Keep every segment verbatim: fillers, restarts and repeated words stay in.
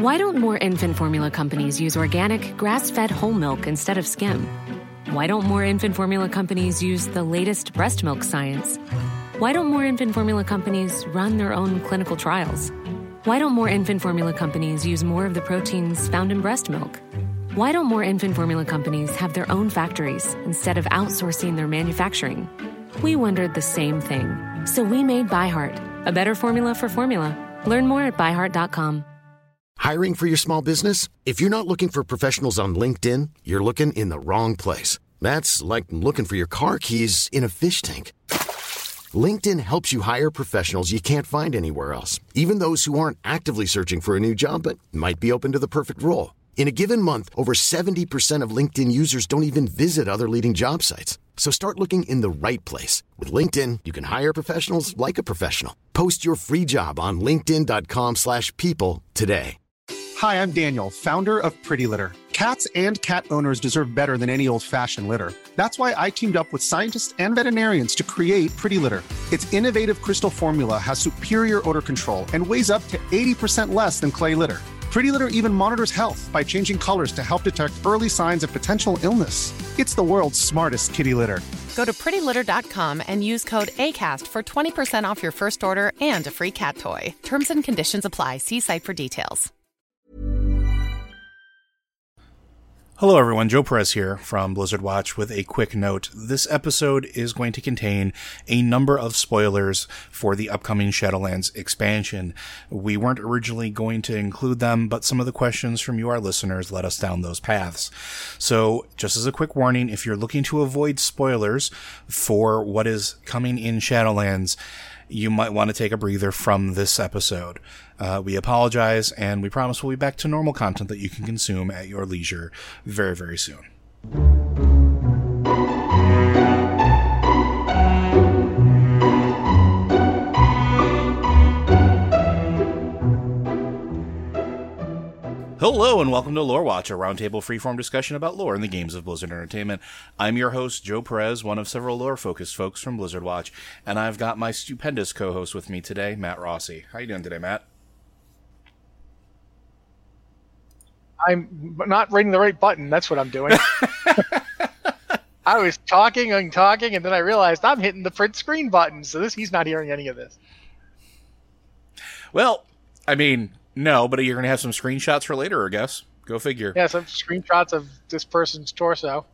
Why don't more infant formula companies use organic, grass-fed whole milk instead of skim? Why don't more infant formula companies use the latest breast milk science? Why don't more infant formula companies run their own clinical trials? Why don't more infant formula companies use more of the proteins found in breast milk? Why don't more infant formula companies have their own factories instead of outsourcing their manufacturing? We wondered the same thing. So we made ByHeart, a better formula for formula. Learn more at by heart dot com. Hiring for your small business? If you're not looking for professionals on LinkedIn, you're looking in the wrong place. That's like looking for your car keys in a fish tank. LinkedIn helps you hire professionals you can't find anywhere else, even those who aren't actively searching for a new job but might be open to the perfect role. In a given month, over seventy percent of LinkedIn users don't even visit other leading job sites. So start looking in the right place. With LinkedIn, you can hire professionals like a professional. Post your free job on linkedin dot com slash people today. Hi, I'm Daniel, founder of Pretty Litter. Cats and cat owners deserve better than any old-fashioned litter. That's why I teamed up with scientists and veterinarians to create Pretty Litter. Its innovative crystal formula has superior odor control and weighs up to eighty percent less than clay litter. Pretty Litter even monitors health by changing colors to help detect early signs of potential illness. It's the world's smartest kitty litter. Go to pretty litter dot com and use code ACAST for twenty percent off your first order and a free cat toy. Terms and conditions apply. See site for details. Hello everyone, Joe Perez here from Blizzard Watch with a quick note. This episode is going to contain a number of spoilers for the upcoming Shadowlands expansion. We weren't originally going to include them, but some of the questions from you, our listeners, led us down those paths. So, just as a quick warning, if you're looking to avoid spoilers for what is coming in Shadowlands, you might want to take a breather from this episode. Uh, we apologize, and we promise we'll be back to normal content that you can consume at your leisure very, very soon. Hello and welcome to Lore Watch, a roundtable freeform discussion about lore in the games of Blizzard Entertainment. I'm your host, Joe Perez, one of several lore-focused folks from Blizzard Watch, and I've got my stupendous co-host with me today, Matt Rossi. How you doing today, Matt? I'm not reading the right button. That's what I'm doing. I was talking and talking, and then I realized I'm hitting the print screen button, so this he's not hearing any of this. Well, I mean... No, but you're going to have some screenshots for later, I guess. Go figure. Yeah, some screenshots of this person's torso.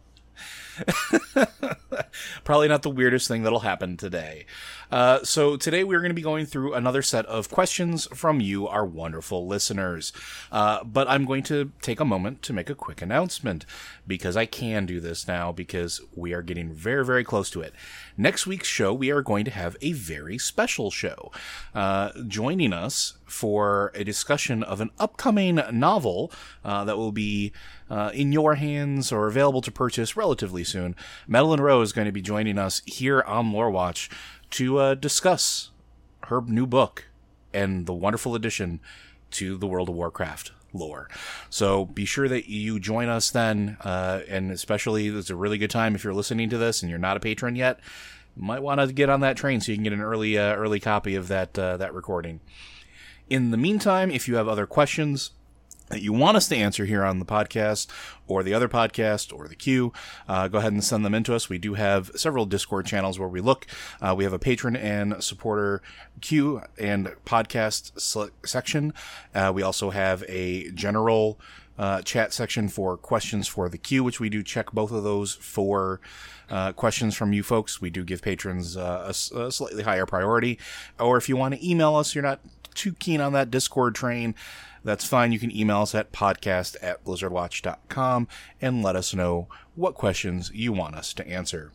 Probably not the weirdest thing that'll happen today. Uh, so today we're going to be going through another set of questions from you, our wonderful listeners. Uh, but I'm going to take a moment to make a quick announcement, because I can do this now, because we are getting very, very close to it. Next week's show, we are going to have a very special show. Uh, joining us for a discussion of an upcoming novel uh, that will be uh, in your hands or available to purchase relatively soon. Madeline Rowe is going to be joining us here on Lore Watch to uh, discuss her new book and the wonderful addition to the World of Warcraft lore. So be sure that you join us then, uh, and especially it's a really good time if you're listening to this and you're not a patron yet. You might want to get on that train so you can get an early uh, early copy of that uh, that recording. In the meantime, if you have other questions that you want us to answer here on the podcast or the other podcast or the queue, uh, go ahead and send them in to us. We do have several Discord channels where we look. Uh, we have a patron and supporter queue and podcast sele- section. Uh, we also have a general uh, chat section for questions for the queue, which we do check both of those for uh, questions from you folks. We do give patrons uh, a, a slightly higher priority. Or if you want to email us, you're not too keen on that Discord train, that's fine. You can email us at podcast at blizzard watch dot com and let us know what questions you want us to answer.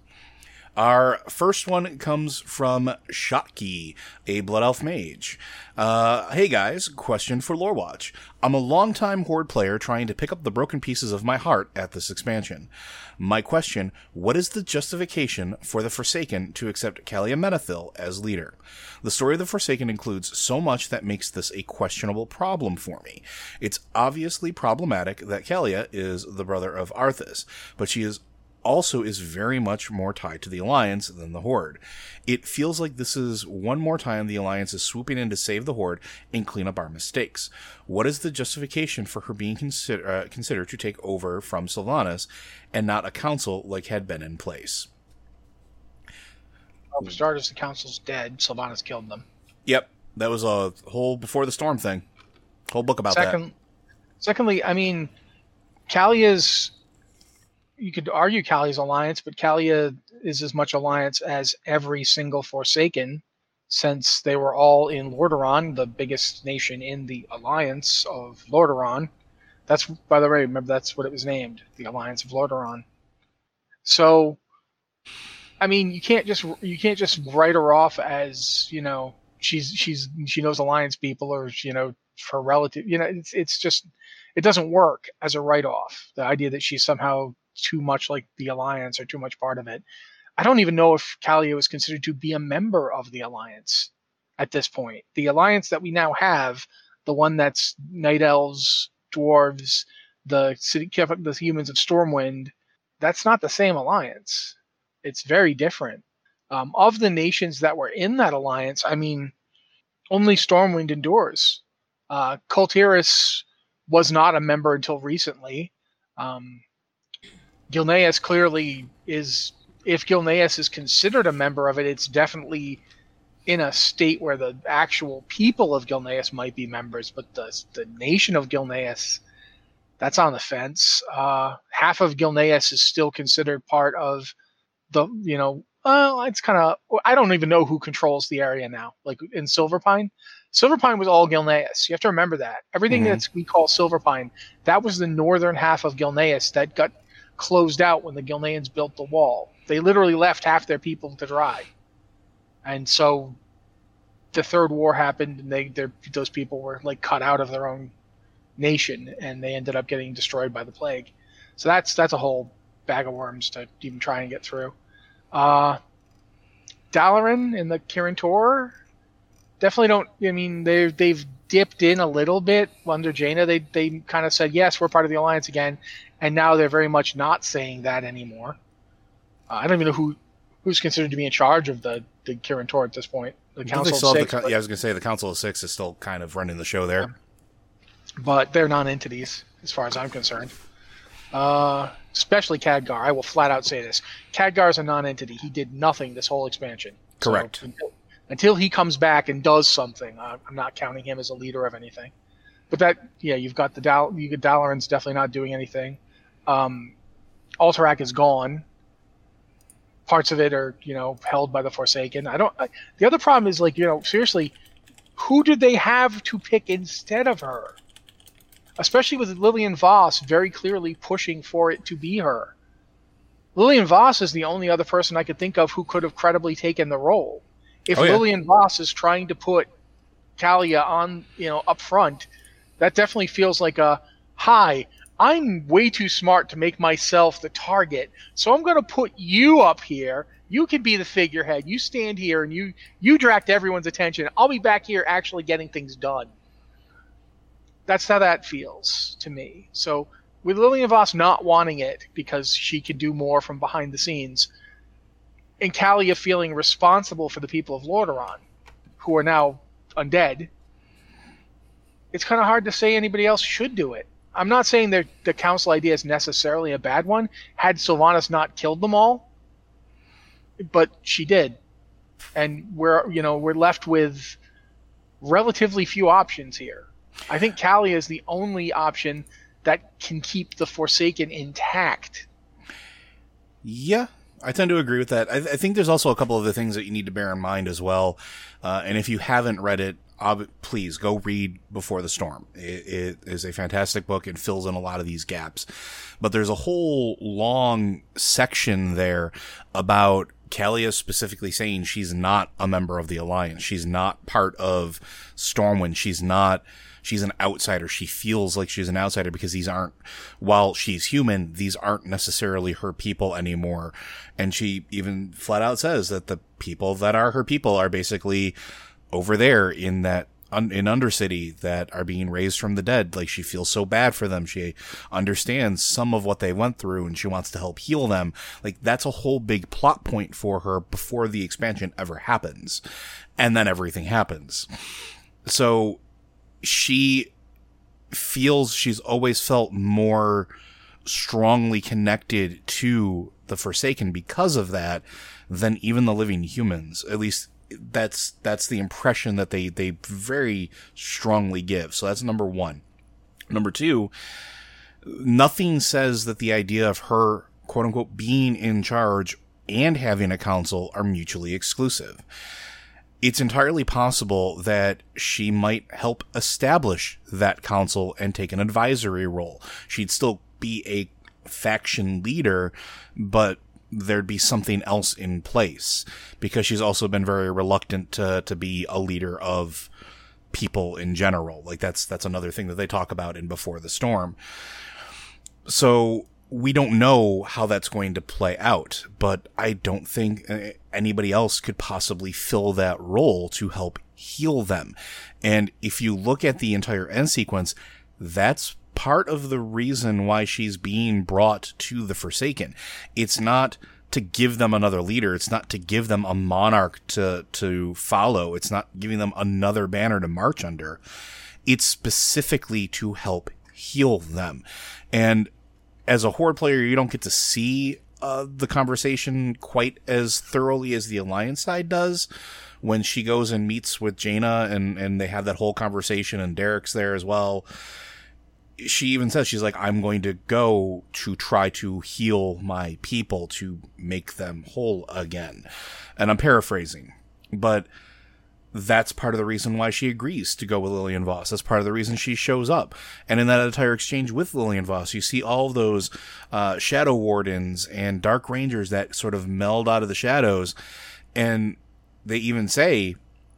Our first one comes from Shotki, a Blood Elf mage. Uh, hey guys, question for Lore Watch. I'm a longtime Horde player trying to pick up the broken pieces of my heart at this expansion. My question, what is the justification for the Forsaken to accept Kalia Menethil as leader? The story of the Forsaken includes so much that makes this a questionable problem for me. It's obviously problematic that Kalia is the brother of Arthas, but she is also is very much more tied to the Alliance than the Horde. It feels like this is one more time the Alliance is swooping in to save the Horde and clean up our mistakes. What is the justification for her being consider- uh, considered to take over from Sylvanas and not a council like had been in place? Well, for starters, the council's dead. Sylvanas killed them. Yep, that was a whole Before the Storm thing. Whole book about Second, that. Secondly, I mean, Kalia's... You could argue Kalia's alliance, but Kalia is as much alliance as every single Forsaken, since they were all in Lordaeron, the biggest nation in the alliance of Lordaeron. That's, by the way, remember that's what it was named, the Alliance of Lordaeron. So, I mean, you can't just you can't just write her off as, you know, she's she's she knows alliance people, or, you know, her relative. You know, it's it's just it doesn't work as a write-off. The idea that she's somehow too much like the Alliance or too much part of it. I don't even know if Kalia was considered to be a member of the Alliance at this point. The Alliance that we now have, the one that's Night Elves, Dwarves, the city, the humans of Stormwind, that's not the same Alliance. It's very different. Um, of the nations that were in that Alliance, I mean, only Stormwind endures. Uh, Kul Tiras was not a member until recently. Um, Gilneas clearly is, if Gilneas is considered a member of it, it's definitely in a state where the actual people of Gilneas might be members, but the the nation of Gilneas, that's on the fence. Uh, half of Gilneas is still considered part of the, you know, well, it's kind of, I don't even know who controls the area now. Like in Silverpine, Silverpine was all Gilneas. You have to remember that. Everything mm-hmm. that's we call Silverpine, that was the northern half of Gilneas that got closed out when the Gilneans built the wall. They literally left half their people to dry. And so the Third War happened, and they those people were like cut out of their own nation, and they ended up getting destroyed by the plague. So that's that's a whole bag of worms to even try and get through. Uh, Dalaran and the Kirin Tor definitely don't. I mean, they they've dipped in a little bit under Jaina. They they kind of said, yes, we're part of the Alliance again, and now they're very much not saying that anymore. Uh, I don't even know who who's considered to be in charge of the the Kirin Tor at this point. The Council of Six. The, but, yeah, I was going to say the Council of Six is still kind of running the show there, yeah. But they're non-entities as far as I'm concerned. Uh, especially Khadgar. I will flat out say this: Khadgar is a non-entity. He did nothing this whole expansion. Correct. So, until, until he comes back and does something, uh, I'm not counting him as a leader of anything. But that, yeah, you've got the Dal. You got Dalaran's definitely not doing anything. Um, Alterac is gone. Parts of it are, you know, held by the Forsaken. I don't. I, the other problem is, like, you know, seriously, who did they have to pick instead of her? Especially with Lillian Voss very clearly pushing for it to be her. Lillian Voss is the only other person I could think of who could have credibly taken the role. If oh, yeah. Lillian Voss is trying to put Kalia on, you know, up front, that definitely feels like a, hi, I'm way too smart to make myself the target, so I'm going to put you up here. You can be the figurehead. You stand here and you, you direct everyone's attention. I'll be back here actually getting things done. That's how that feels to me. So with Lillian Voss not wanting it because she can do more from behind the scenes, and Kalia feeling responsible for the people of Lordaeron, who are now undead, it's kind of hard to say anybody else should do it. I'm not saying that the council idea is necessarily a bad one, had Sylvanas not killed them all, but she did. And we're, you know, we're left with relatively few options here. I think Kalia is the only option that can keep the Forsaken intact. Yeah, I tend to agree with that. I, I think there's also a couple of the things that you need to bear in mind as well. Uh, and if you haven't read it, uh, please go read Before the Storm. It, it is a fantastic book. It fills in a lot of these gaps. But there's a whole long section there about Kalia specifically saying she's not a member of the Alliance. She's not part of Stormwind. She's not... She's an outsider. She feels like she's an outsider because these aren't, while she's human, these aren't necessarily her people anymore. And she even flat out says that the people that are her people are basically over there in that un- in Undercity that are being raised from the dead. Like, she feels so bad for them. She understands some of what they went through, and she wants to help heal them. Like, that's a whole big plot point for her before the expansion ever happens. And then everything happens. So she feels she's always felt more strongly connected to the Forsaken because of that than even the living humans. At least that's that's the impression that they they very strongly give. So that's number one. Number two, nothing says that the idea of her, quote unquote, being in charge and having a council are mutually exclusive. It's entirely possible that she might help establish that council and take an advisory role. She'd still be a faction leader, but there'd be something else in place, because she's also been very reluctant to to be a leader of people in general. Like, that's that's another thing that they talk about in Before the Storm. So we don't know how that's going to play out, but I don't think anybody else could possibly fill that role to help heal them. And if you look at the entire end sequence, that's part of the reason why she's being brought to the Forsaken. It's not to give them another leader. It's not to give them a monarch to, to follow. It's not giving them another banner to march under. It's specifically to help heal them. And as a Horde player, you don't get to see uh, the conversation quite as thoroughly as the Alliance side does. When she goes and meets with Jaina and, and they have that whole conversation, and Derek's there as well, she even says, she's like, I'm going to go to try to heal my people, to make them whole again. And I'm paraphrasing, but that's part of the reason why she agrees to go with Lillian Voss. That's part of the reason she shows up. And in that entire exchange with Lillian Voss, you see all of those uh, Shadow Wardens and Dark Rangers that sort of meld out of the shadows. And they even say,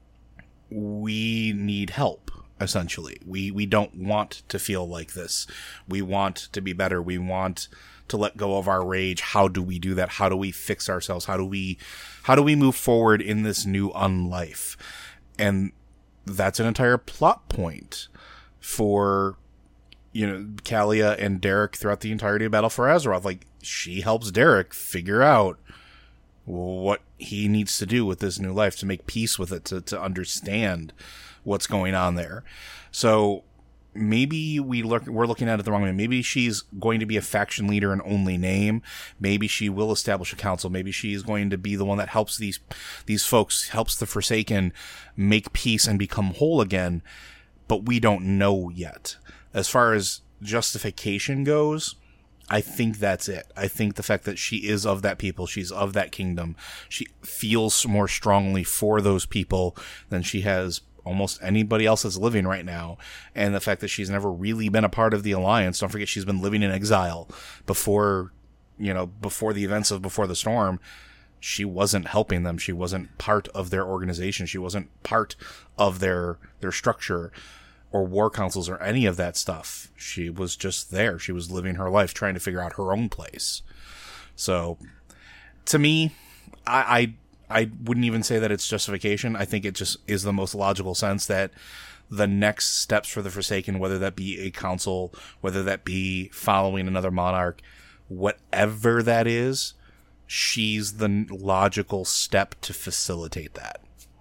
we need help, essentially. We, we don't want to feel like this. We want to be better. We want to let go of our rage. How do we do that? How do we fix ourselves? How do we, how do we move forward in this new unlife? And that's an entire plot point for, you know, Kalia and Derek throughout the entirety of Battle for Azeroth. Like, she helps Derek figure out what he needs to do with this new life, to make peace with it, to, to understand what's going on there. So maybe we look, we're looking at it the wrong way. Maybe she's going to be a faction leader in only name. Maybe she will establish a council. Maybe she's going to be the one that helps these, these folks, helps the Forsaken make peace and become whole again. But we don't know yet. As far as justification goes, I think that's it. I think the fact that she is of that people, she's of that kingdom, she feels more strongly for those people than she has almost anybody else that's living right now. And the fact that she's never really been a part of the Alliance. Don't forget, she's been living in exile before, you know, before the events of Before the Storm. She wasn't helping them. She wasn't part of their organization. She wasn't part of their, their structure or war councils or any of that stuff. She was just there. She was living her life, trying to figure out her own place. So to me, I, I, I wouldn't even say that it's justification. I think it just is the most logical sense that the next steps for the Forsaken, whether that be a council, whether that be following another monarch, whatever that is, she's the logical step to facilitate that.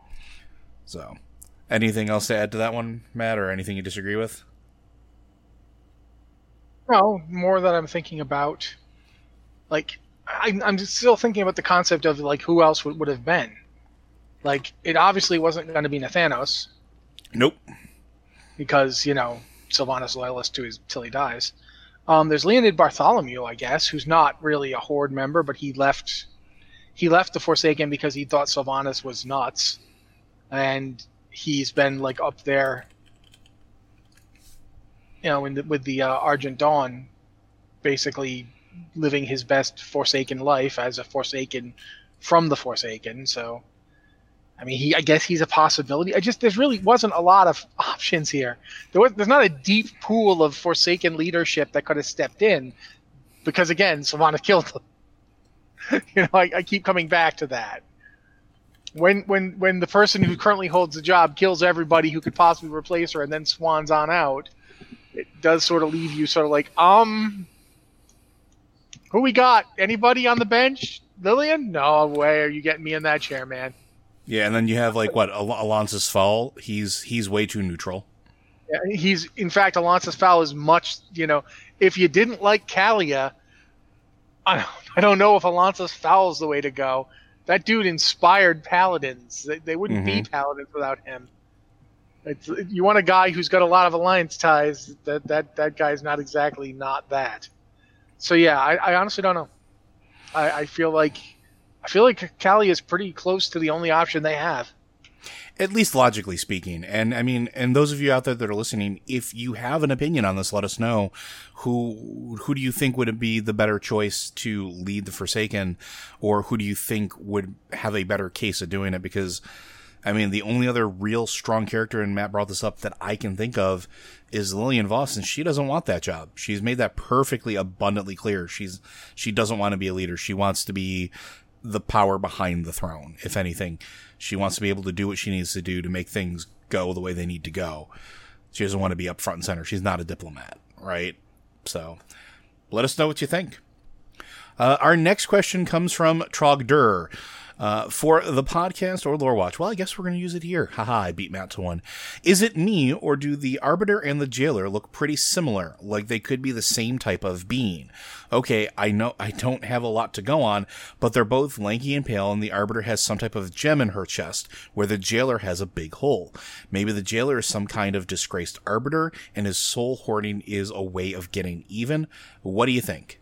So, anything else to add to that one, Matt, or anything you disagree with? No, more that I'm thinking about, like, I, I'm still thinking about the concept of, like, who else would, would have been. Like, it obviously wasn't going to be Nathanos. Nope. Because, you know, Sylvanas loyalist to his till he dies. Um, there's Leonid Bartholomew, I guess, who's not really a Horde member, but he left he left the Forsaken because he thought Sylvanas was nuts. And he's been, like, up there, you know, in the, with the uh, Argent Dawn, basically living his best Forsaken life as a Forsaken from the Forsaken. So, I mean, he, I guess he's a possibility. I just, there's really wasn't a lot of options here. There was, there's not a deep pool of Forsaken leadership that could have stepped in, because again, Sylvanas killed him. You know, I, I keep coming back to that. when when when the person who currently holds the job kills everybody who could possibly replace her and then swans on out, it does sort of leave you sort of like, um, who we got? Anybody on the bench? Lillian? No way are you getting me in that chair, man. Yeah, and then you have like what Al- Alonsis Fowl. He's he's way too neutral. Yeah, he's in fact Alonsis Fowl is much. You know, if you didn't like Kalia, I don't, I don't know if Alonsis Fowl is the way to go. That dude inspired paladins. They, they wouldn't mm-hmm. be paladins without him. It's, you want a guy who's got a lot of alliance ties. That that that guy's not exactly not that. So yeah, I, I honestly don't know. I, I feel like I feel like Kalia is pretty close to the only option they have. At least logically speaking. And I mean, and those of you out there that are listening, if you have an opinion on this, let us know. Who who do you think would be the better choice to lead the Forsaken, or who do you think would have a better case of doing it? Because, I mean, the only other real strong character, and Matt brought this up, that I can think of is Lillian Voss, and she doesn't want that job. She's made that perfectly abundantly clear. She's she doesn't want to be a leader. She wants to be the power behind the throne, if anything. She wants to be able to do what she needs to do to make things go the way they need to go. She doesn't want to be up front and center. She's not a diplomat, right? So let us know what you think. Uh, our next question comes from Trogdur. Uh, for the podcast or Lore Watch. Well, I guess we're going to use it here. Haha, I beat Matt to one. Is it me, or do the Arbiter and the Jailer look pretty similar? Like they could be the same type of being? Okay, I know I don't have a lot to go on, but they're both lanky and pale, and the Arbiter has some type of gem in her chest, where the Jailer has a big hole. Maybe the Jailer is some kind of disgraced Arbiter, and his soul hoarding is a way of getting even. What do you think?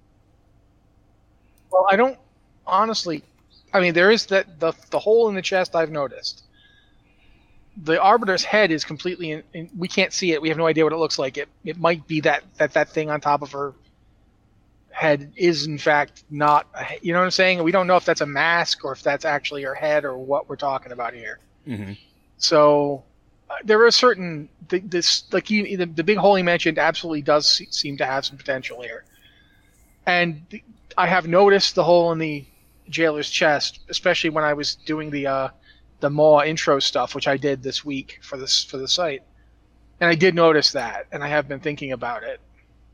Well, I don't, honestly... I mean, there is that the the hole in the chest I've noticed. The Arbiter's head is completely in, in, we can't see it. We have no idea what it looks like. It it might be that, that, that thing on top of her head is in fact not, a, you know what I'm saying? We don't know if that's a mask or if that's actually her head or what we're talking about here. Mm-hmm. So uh, there are certain this like you, the, the big hole he mentioned absolutely does seem to have some potential here, and the, I have noticed the hole in the Jailer's chest, especially when I was doing the uh, the Maw intro stuff, which I did this week for this for the site, and I did notice that, and I have been thinking about it.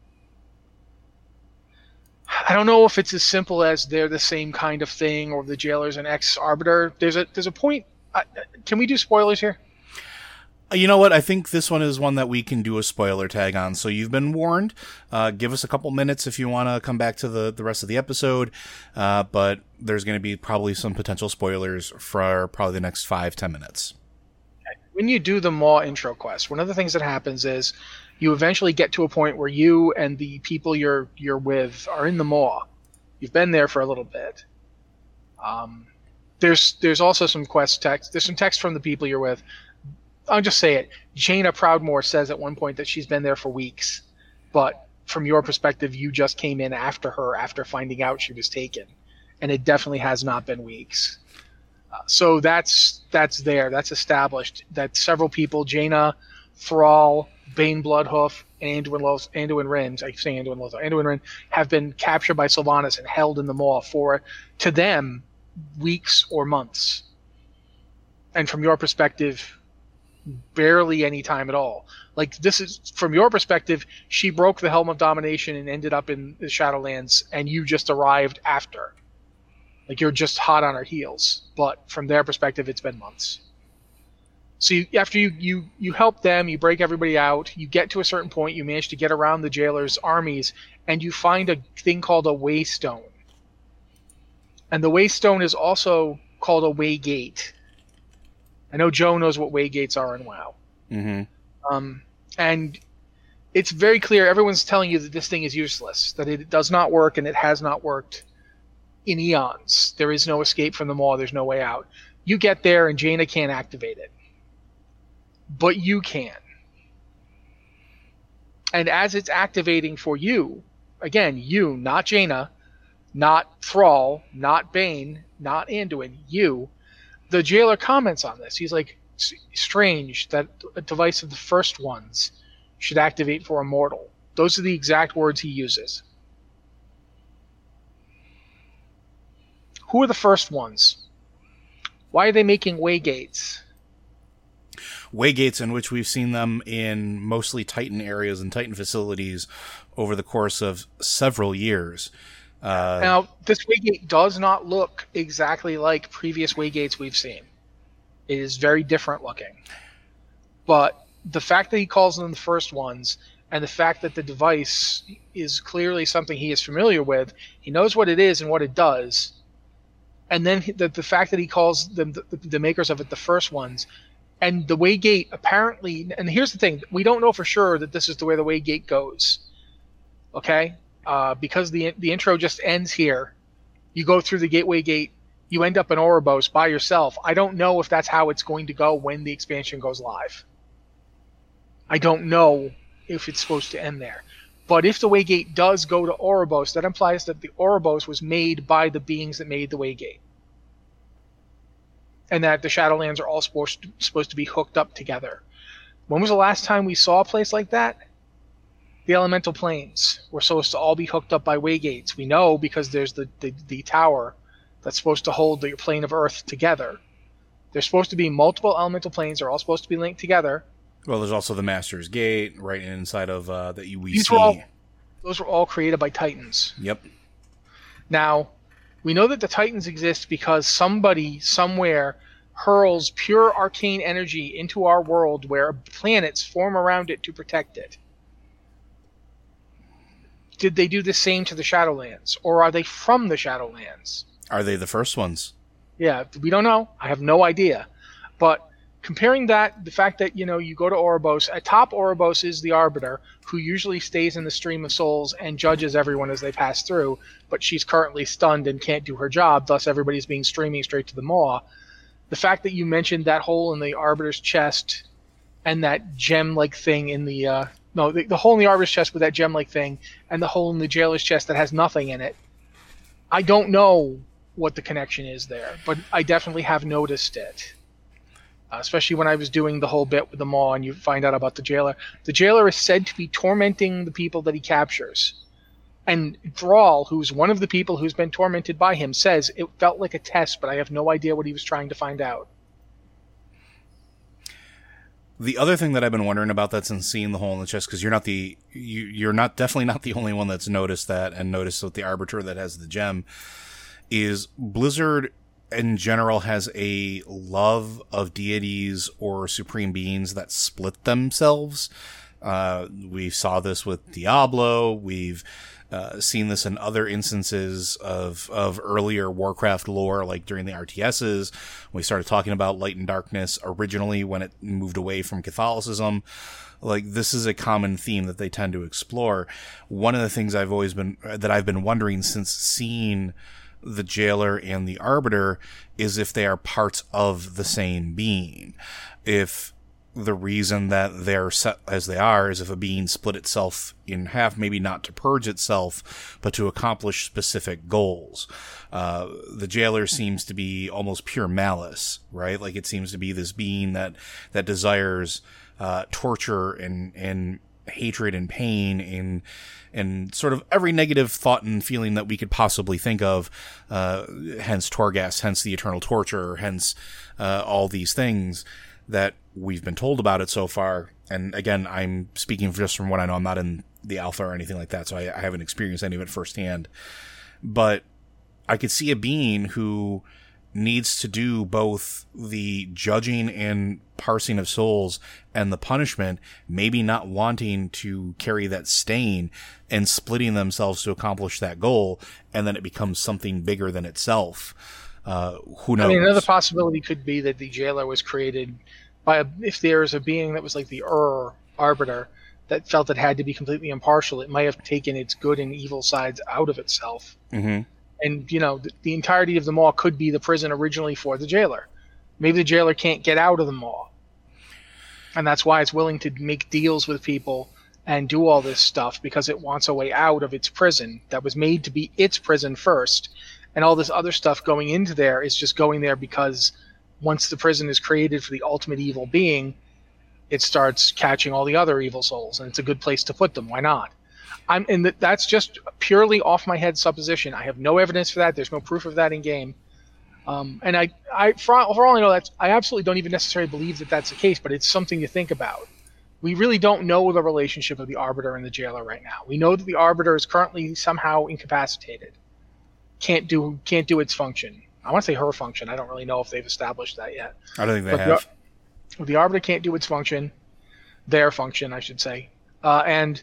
I don't know if it's as simple as they're the same kind of thing, or the Jailer's an ex-Arbiter. There's a there's a point. Uh, can we do spoilers here? You know what? I think this one is one that we can do a spoiler tag on. So you've been warned. Uh, give us a couple minutes if you want to come back to the, the rest of the episode. Uh, but there's going to be probably some potential spoilers for probably the next five, ten minutes. When you do the Maw intro quest, one of the things that happens is you eventually get to a point where you and the people you're you're with are in the Maw. You've been there for a little bit. Um, there's there's also some quest text. There's some text from the people you're with. I'll just say it. Jaina Proudmoore says at one point that she's been there for weeks, but from your perspective, you just came in after her after finding out she was taken, and it definitely has not been weeks. Uh, so that's that's there. That's established. That several people, Jaina, Thrall, Bane Bloodhoof, and Anduin Loth, Anduin Wrynn, I keep saying Anduin Loth, Anduin Wrynn, have been captured by Sylvanas and held in the Maw for, to them, weeks or months. And from your perspective, barely any time at all. Like, this is, from your perspective, she broke the Helm of Domination and ended up in the Shadowlands, and you just arrived after. Like, you're just hot on her heels. But from their perspective, it's been months. So you, after you, you, you help them, you break everybody out, you get to a certain point, you manage to get around the Jailer's armies, and you find a thing called a Waystone. And the Waystone is also called a Waygate. I know Joe knows what Waygates are in WoW. Mm-hmm. Um, and it's very clear, everyone's telling you that this thing is useless, that it does not work, and it has not worked in eons. There is no escape from the Maw, there's no way out. You get there, and Jaina can't activate it. But you can. And as it's activating for you, again, you, not Jaina, not Thrall, not Bane, not Anduin, you, the Jailer comments on this. He's like, strange that a device of the first ones should activate for a mortal. Those are the exact words he uses. Who are the first ones? Why are they making waygates? Waygates in which we've seen them in mostly Titan areas and Titan facilities over the course of several years. Uh, now, this waygate does not look exactly like previous waygates we've seen. It is very different looking. But the fact that he calls them the first ones, and the fact that the device is clearly something he is familiar with, he knows what it is and what it does, and then the, the fact that he calls them the, the makers of it the first ones, and the waygate apparently, and here's the thing, we don't know for sure that this is the way the waygate goes, okay? Uh, because the the intro just ends here. You go through the gateway gate, you end up in Oribos by yourself. I don't know if that's how it's going to go when the expansion goes live. I don't know if it's supposed to end there. But if the waygate does go to Oribos, that implies that the Oribos was made by the beings that made the waygate. And that the Shadowlands are all supposed to, supposed to be hooked up together. When was the last time we saw a place like that? The Elemental Planes were supposed to all be hooked up by waygates. We know because there's the, the, the tower that's supposed to hold the plane of Earth together. There's supposed to be multiple Elemental Planes. They're all supposed to be linked together. Well, there's also the Master's Gate right inside of uh, that we These see. Were all, those were all created by Titans. Yep. Now, we know that the Titans exist because somebody somewhere hurls pure arcane energy into our world where planets form around it to protect it. Did they do the same to the Shadowlands? Or are they from the Shadowlands? Are they the first ones? Yeah, we don't know. I have no idea. But comparing that, the fact that, you know, you go to Oribos, atop Oribos is the Arbiter, who usually stays in the stream of souls and judges everyone as they pass through, but she's currently stunned and can't do her job, thus everybody's being streaming straight to the maw. The fact that you mentioned that hole in the Arbiter's chest and that gem-like thing in the... Uh, no, the, the hole in the Arbiter's chest with that gem-like thing and the hole in the Jailer's chest that has nothing in it. I don't know what the connection is there, but I definitely have noticed it. Uh, especially when I was doing the whole bit with the maw and you find out about the Jailer. The Jailer is said to be tormenting the people that he captures. And Thrall, who's one of the people who's been tormented by him, says it felt like a test, but I have no idea what he was trying to find out. The other thing that I've been wondering about that's in seeing the hole in the chest, because you're not the you, you're not definitely not the only one that's noticed that and noticed with the Arbiter that has the gem, is Blizzard in general has a love of deities or supreme beings that split themselves. Uh, we saw this with Diablo. We've uh, seen this in other instances of, of earlier Warcraft lore, like during the R T Ss. We started talking about Light and Darkness originally when it moved away from Catholicism. Like, this is a common theme that they tend to explore. One of the things I've always been, that I've been wondering since seeing the Jailer and the Arbiter is if they are parts of the same being. If the reason that they're set as they are is if a being split itself in half, maybe not to purge itself, but to accomplish specific goals. Uh, the Jailer seems to be almost pure malice, right? Like, it seems to be this being that, that desires, uh, torture and, and hatred and pain and, and sort of every negative thought and feeling that we could possibly think of, uh, hence Torghast, hence the eternal torture, hence, uh, all these things that we've been told about it so far. And again, I'm speaking just from what I know. I'm not in the alpha or anything like that, so I, I haven't experienced any of it firsthand. But I could see a being who needs to do both the judging and parsing of souls and the punishment, maybe not wanting to carry that stain and splitting themselves to accomplish that goal, and then it becomes something bigger than itself. Uh, who knows? I mean, another possibility could be that the Jailer was created by a, if there's a being that was like the Ur Arbiter that felt it had to be completely impartial, it might have taken its good and evil sides out of itself. Mm-hmm. And, you know, the, the entirety of the Maw could be the prison originally for the Jailer. Maybe the Jailer can't get out of the Maw. And that's why it's willing to make deals with people and do all this stuff, because it wants a way out of its prison that was made to be its prison first. And all this other stuff going into there is just going there because once the prison is created for the ultimate evil being, it starts catching all the other evil souls, and it's a good place to put them. Why not? I'm, and th- that's just purely off my head supposition. I have no evidence for that. There's no proof of that in game. Um, and I, I for, all- for all I know, that's I absolutely don't even necessarily believe that that's the case, but it's something to think about. We really don't know the relationship of the Arbiter and the Jailer right now. We know that the Arbiter is currently somehow incapacitated, can't do can't do its function. I want to say her function. I don't really know if they've established that yet. I don't think they but have. The, the Arbiter can't do its function, their function, I should say, uh, and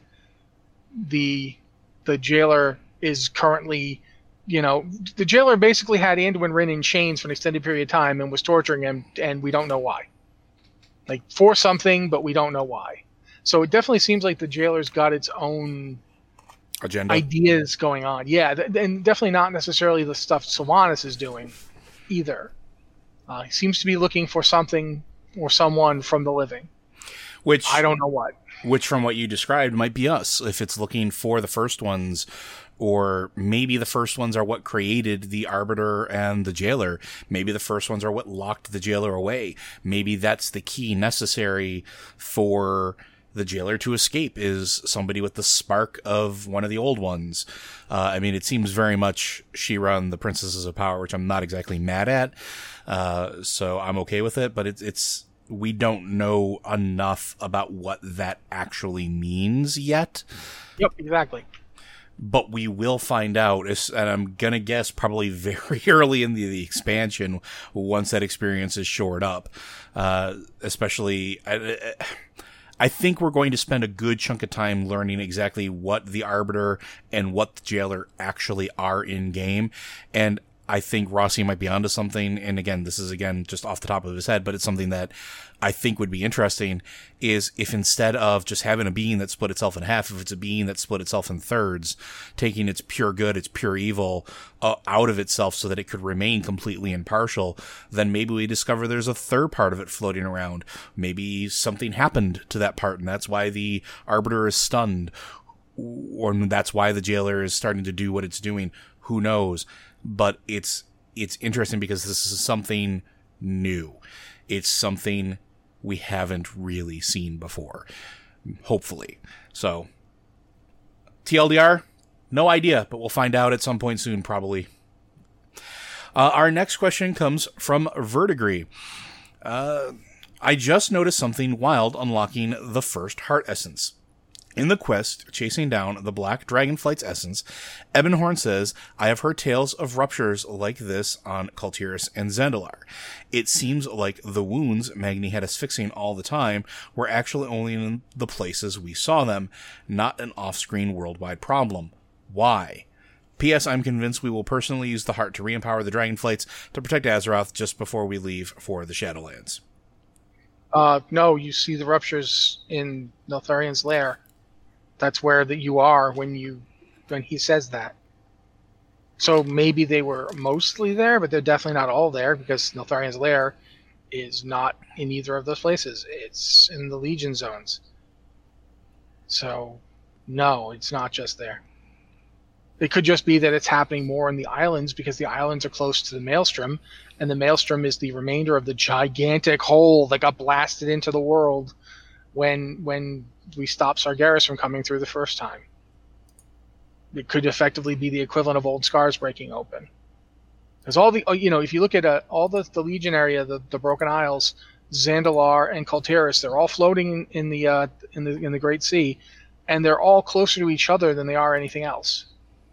the the Jailer is currently, you know, the Jailer basically had Anduin Wrynn in chains for an extended period of time and was torturing him, and we don't know why. Like, for something, but we don't know why. So it definitely seems like the Jailer's got its own agenda, ideas going on. Yeah, th- and definitely not necessarily the stuff Sylvanas is doing either. Uh, he seems to be looking for something or someone from the living. Which I don't know what. Which, from what you described, might be us. If it's looking for the first ones, or maybe the first ones are what created the Arbiter and the Jailer. Maybe the first ones are what locked the Jailer away. Maybe that's the key necessary for the Jailer to escape, is somebody with the spark of one of the old ones. Uh, I mean, it seems very much She-Ra and the Princesses of Power, which I'm not exactly mad at. Uh, so I'm okay with it, but it's, it's, we don't know enough about what that actually means yet. Yep, exactly. But we will find out, and I'm going to guess probably very early in the, the expansion, once that experience is shored up. Uh, especially, I, I think we're going to spend a good chunk of time learning exactly what the Arbiter and what the Jailer actually are in game. And I think Rossi might be onto something. And again, this is again just off the top of his head, but it's something that I think would be interesting, is if instead of just having a being that split itself in half, if it's a being that split itself in thirds, taking its pure good, its pure evil uh, out of itself so that it could remain completely impartial, then maybe we discover there's a third part of it floating around. Maybe something happened to that part, and that's why the Arbiter is stunned, or that's why the Jailer is starting to do what it's doing. Who knows? But it's it's interesting because this is something new. It's something we haven't really seen before, hopefully. So, T L D R, no idea, but we'll find out at some point soon, probably. Uh, our next question comes from Vertigree. Uh, I just noticed something wild unlocking the first Heart Essence. In the quest, chasing down the Black Dragonflight's essence, Ebonhorn says, I have heard tales of ruptures like this on Kultiris and Zandalar. It seems like the wounds Magni had us fixing all the time were actually only in the places we saw them, not an off-screen worldwide problem. Why? P S. I'm convinced we will personally use the heart to re-empower the Dragonflights to protect Azeroth just before we leave for the Shadowlands. Uh, no, you see the ruptures in Neltharion's lair. That's where that you are when you when he says that. So maybe they were mostly there, but they're definitely not all there, because Neltharion's lair is not in either of those places. It's in the Legion zones. So no, it's not just there. It could just be that it's happening more in the islands, because the islands are close to the Maelstrom, and the Maelstrom is the remainder of the gigantic hole that got blasted into the world when when we stopped Sargeras from coming through the first time. It could effectively be the equivalent of old scars breaking open. Because all the, you know, if you look at uh, all the, the Legion area, the, the Broken Isles, Zandalar and Kultiris, they're all floating in the uh, in the in the Great Sea, and they're all closer to each other than they are anything else.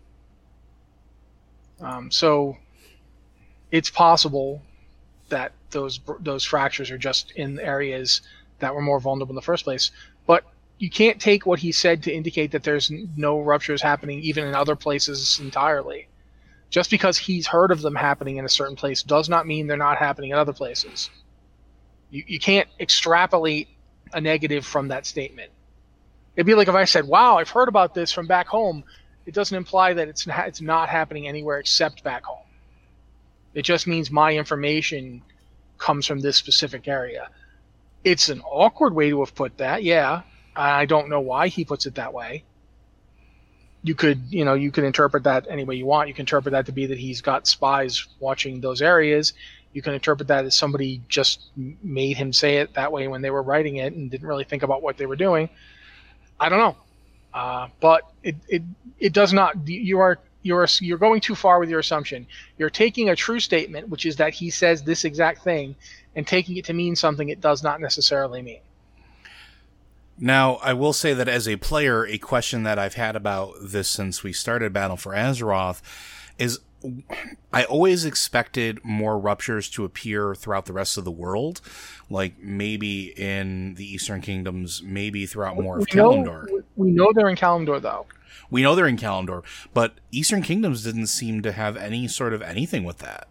Um, so it's possible that those those fractures are just in areas that were more vulnerable in the first place. But you can't take what he said to indicate that there's no ruptures happening even in other places entirely. Just because he's heard of them happening in a certain place does not mean they're not happening in other places. You, you can't extrapolate a negative from that statement. It'd be like if I said, wow, I've heard about this from back home. It doesn't imply that it's not, it's not happening anywhere except back home. It just means my information comes from this specific area. It's an awkward way to have put that, yeah. I don't know why he puts it that way. You could, you know, you could interpret that any way you want. You can interpret that to be that he's got spies watching those areas. You can interpret that as somebody just made him say it that way when they were writing it and didn't really think about what they were doing. I don't know. Uh, but it, it, it does not, you are you're you're going too far with your assumption. You're taking a true statement, which is that he says this exact thing, and taking it to mean something it does not necessarily mean. Now, I will say that as a player, a question that I've had about this since we started Battle for Azeroth is I always expected more ruptures to appear throughout the rest of the world, like maybe in the Eastern Kingdoms, maybe throughout more of Kalimdor. Know, we know they're in Kalimdor, though. We know they're in Kalimdor, but Eastern Kingdoms didn't seem to have any sort of anything with that.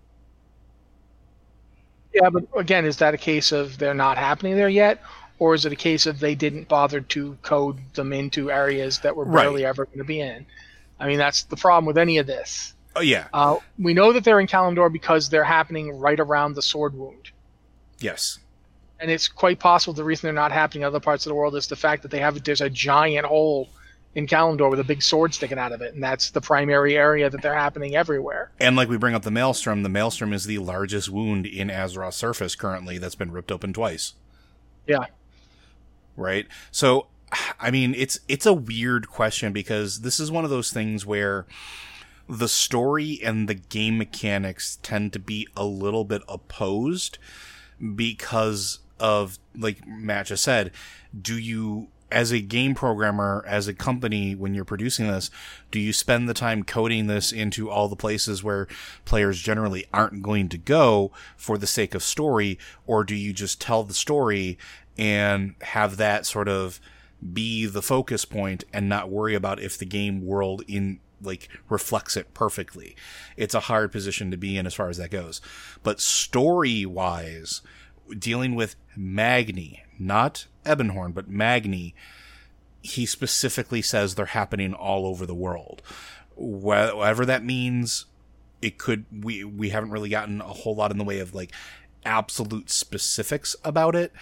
Yeah, but again, is that a case of they're not happening there yet? Or is it a case of they didn't bother to code them into areas that were barely right. ever going to be in? I mean, that's the problem with any of this. Oh, yeah. Uh, we know that they're in Kalimdor because they're happening right around the sword wound. Yes. And it's quite possible the reason they're not happening in other parts of the world is the fact that they have there's a giant hole in Kalimdor with a big sword sticking out of it, and that's the primary area that they're happening everywhere. And like we bring up the Maelstrom, the Maelstrom is the largest wound in Azeroth's surface currently that's been ripped open twice. Yeah. Right? So, I mean, it's it's a weird question because this is one of those things where the story and the game mechanics tend to be a little bit opposed because of, like Matt just said, do you, as a game programmer, as a company, when you're producing this, do you spend the time coding this into all the places where players generally aren't going to go for the sake of story, or do you just tell the story and have that sort of be the focus point and not worry about if the game world in like reflects it perfectly? It's a hard position to be in as far as that goes. But story wise, dealing with Magni, not Ebonhorn, but Magni, he specifically says they're happening all over the world. Whatever that means, it could, we, we haven't really gotten a whole lot in the way of like absolute specifics about it.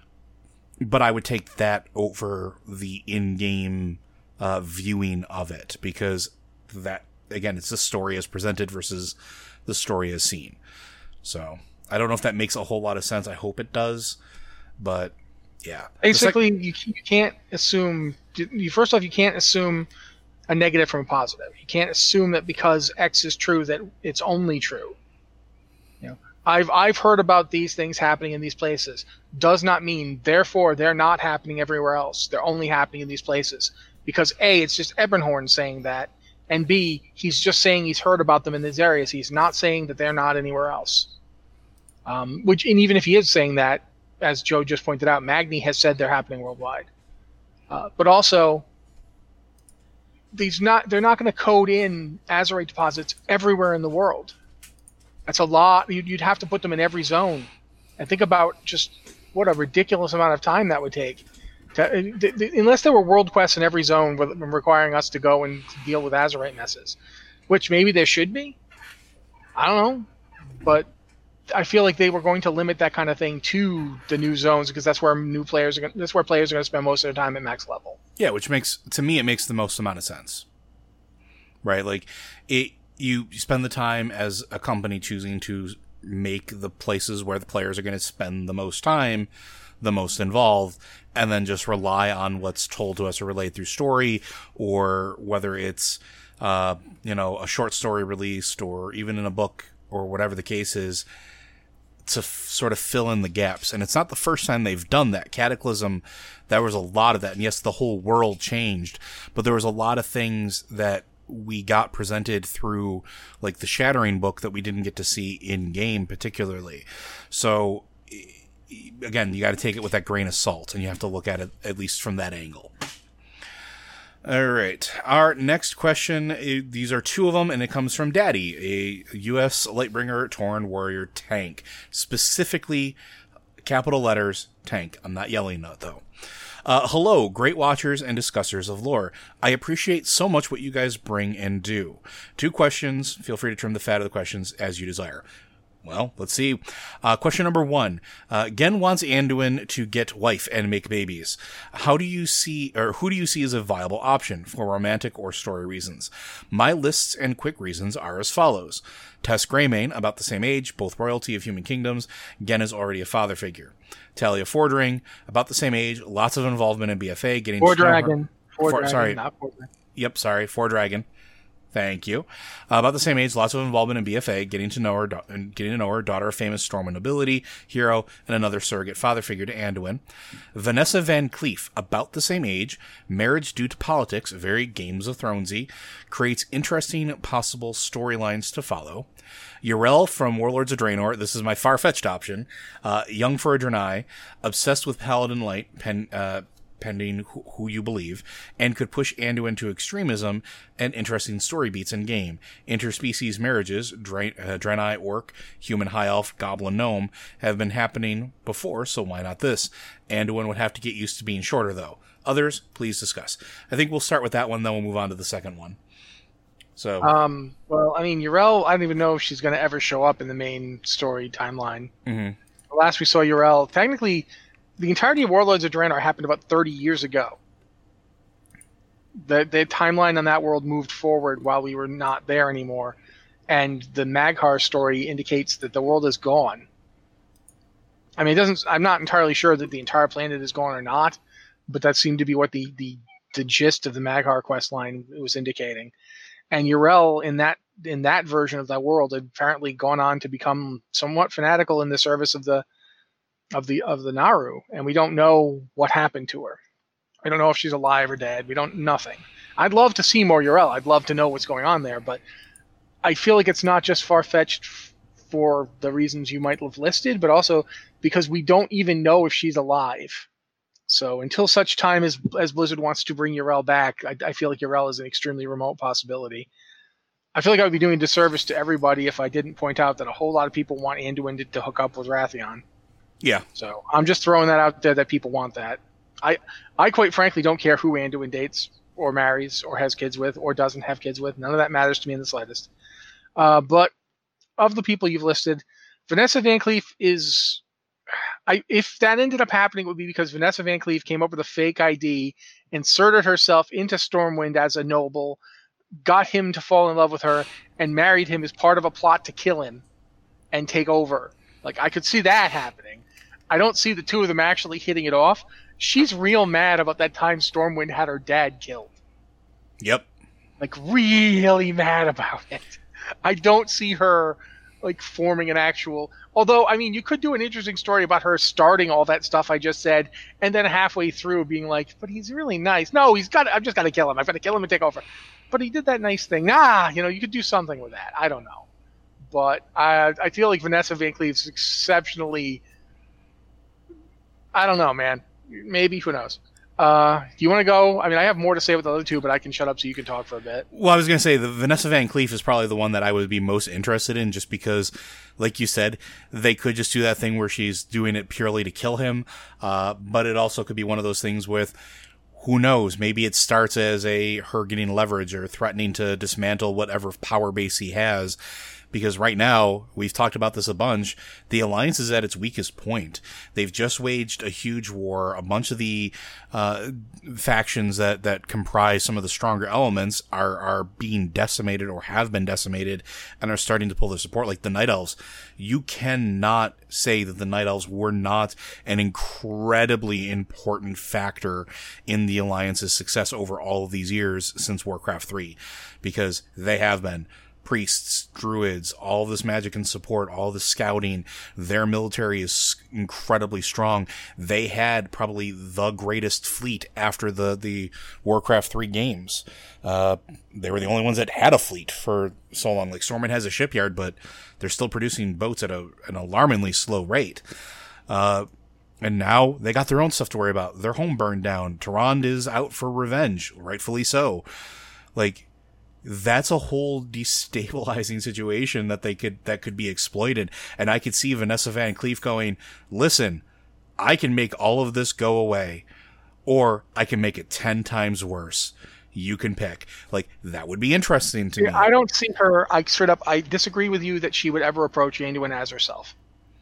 But I would take that over the in-game uh, viewing of it, because that, again, it's the story as presented versus the story as seen. So I don't know if that makes a whole lot of sense. I hope it does. But yeah. Basically, sec- you, you can't assume, you, first off, you can't assume a negative from a positive. You can't assume that because X is true that it's only true. You know, I've I've heard about these things happening in these places. Does not mean, therefore, they're not happening everywhere else. They're only happening in these places. Because A, it's just Ebonhorn saying that, and B, he's just saying he's heard about them in these areas. He's not saying that they're not anywhere else. Um, which, and even if he is saying that, as Joe just pointed out, Magni has said they're happening worldwide. Uh, but also, these not they're not going to code in Azerite deposits everywhere in the world. That's a lot. You'd, you'd have to put them in every zone. And think about just what a ridiculous amount of time that would take. To, th- th- unless there were world quests in every zone with, requiring us to go and deal with Azerite messes, which maybe there should be. I don't know. But I feel like they were going to limit that kind of thing to the new zones because that's where new players are going, that's where players are going to spend most of their time at max level. Yeah, which makes, to me, it makes the most amount of sense. Right? Like, it, you, you spend the time as a company choosing to make the places where the players are going to spend the most time the most involved, and then just rely on what's told to us or relayed through story, or whether it's, uh, you know, a short story released or even in a book or whatever the case is, to f- sort of fill in the gaps. And it's not the first time they've done that. Cataclysm, there was a lot of that. And yes, the whole world changed, but there was a lot of things that we got presented through, like the Shattering book, that we didn't get to see in game particularly. So again, you got to take it with that grain of salt, and you have to look at it at least from that angle. All right. Our next question, these are two of them, and it comes from Daddy, a U S Lightbringer Tauren Warrior tank. Specifically, capital letters, tank. I'm not yelling that, though. Uh, hello, great watchers and discussers of lore. I appreciate so much what you guys bring and do. Two questions. Feel free to trim the fat of the questions as you desire. Well, let's see. Uh, question number one. Uh, Gen wants Anduin to get wife and make babies. How do you see, or who do you see as a viable option for romantic or story reasons? My lists and quick reasons are as follows. Tess Greymane, about the same age, both royalty of human kingdoms. Gen is already a father figure. Talia Fordring, about the same age, lots of involvement in B F A, getting For Dragon. For For, Dragon, sorry. not For Dragon. Yep, sorry, For Dragon. Thank you. Uh, about the same age, lots of involvement in B F A, getting to know her, da- getting to know her daughter, a famous Stormwind nobility, hero, and another surrogate father figure to Anduin. Vanessa Van Cleef, about the same age, marriage due to politics, very Games of Thronesy, creates interesting possible storylines to follow. Yrel from Warlords of Draenor, this is my far-fetched option, uh, young for a Draenei, obsessed with Paladin Light, pen, uh, pending who, who you believe, and could push Anduin to extremism and interesting story beats in game. Interspecies marriages, Dra- uh, Draenei Orc, Human High Elf, Goblin Gnome, have been happening before, so why not this? Anduin would have to get used to being shorter, though. Others, please discuss. I think we'll start with that one, then we'll move on to the second one. So, um, well, I mean, Yrel, I don't even know if she's going to ever show up in the main story timeline. Mm-hmm. The last we saw Yrel, technically, the entirety of Warlords of Draenor happened about thirty years ago. The the timeline on that world moved forward while we were not there anymore, and the Mag'har story indicates that the world is gone. I mean, it doesn't. I'm not entirely sure that the entire planet is gone or not, but that seemed to be what the the, the gist of the Mag'har quest line was indicating. And Yrel, in that in that version of that world, had apparently gone on to become somewhat fanatical in the service of the of the of the Naaru, and we don't know what happened to her. I don't know if she's alive or dead. We don't nothing. I'd love to see more Yrel. I'd love to know what's going on there, but I feel like it's not just far-fetched f- for the reasons you might have listed, but also because we don't even know if she's alive. So until such time as as Blizzard wants to bring Yrel back, I, I feel like Yrel is an extremely remote possibility. I feel like I would be doing a disservice to everybody if I didn't point out that a whole lot of people want Anduin to, to hook up with Wrathion. Yeah. So I'm just throwing that out there that people want that. I, I quite frankly don't care who Anduin dates or marries or has kids with or doesn't have kids with. None of that matters to me in the slightest. Uh, but of the people you've listed, Vanessa Van Cleef is... I, if that ended up happening, it would be because Vanessa Van Cleef came up with a fake I D, inserted herself into Stormwind as a noble, got him to fall in love with her, and married him as part of a plot to kill him and take over. Like, I could see that happening. I don't see the two of them actually hitting it off. She's real mad about that time Stormwind had her dad killed. Yep. Like, really mad about it. I don't see her, like, forming an actual... Although, I mean, you could do an interesting story about her starting all that stuff I just said, and then halfway through being like, but he's really nice. No, he's got... I've just got to kill him. I've got to kill him and take over. But he did that nice thing. Nah, you know, you could do something with that. I don't know. But I, I feel like Vanessa Van Cleef's exceptionally... I don't know, man. Maybe, who knows? Uh, do you want to go? I mean, I have more to say with the other two, but I can shut up so you can talk for a bit. Well, I was going to say, the Vanessa Van Cleef is probably the one that I would be most interested in, just because, like you said, they could just do that thing where she's doing it purely to kill him, uh, but it also could be one of those things with, who knows, maybe it starts as a her getting leverage or threatening to dismantle whatever power base he has. Because right now, we've talked about this a bunch, the Alliance is at its weakest point. They've just waged a huge war. A bunch of the uh, factions that, that comprise some of the stronger elements are, are being decimated or have been decimated and are starting to pull their support, like the Night Elves. You cannot say that the Night Elves were not an incredibly important factor in the Alliance's success over all of these years since Warcraft three, because they have been. Priests, druids, all of this magic and support, all the scouting, their military is incredibly strong. They had probably the greatest fleet after the, the Warcraft three games. Uh, they were the only ones that had a fleet for so long. Like, Stormwind has a shipyard, but they're still producing boats at a, an alarmingly slow rate. Uh, and now they got their own stuff to worry about. Their home burned down. Tyrande is out for revenge, rightfully so. Like, that's a whole destabilizing situation that they could, that could be exploited. And I could see Vanessa Van Cleef going, listen, I can make all of this go away, or I can make it ten times worse. You can pick. Like, that would be interesting to yeah, me. I don't see her, I straight up, I disagree with you that she would ever approach Anduin as herself.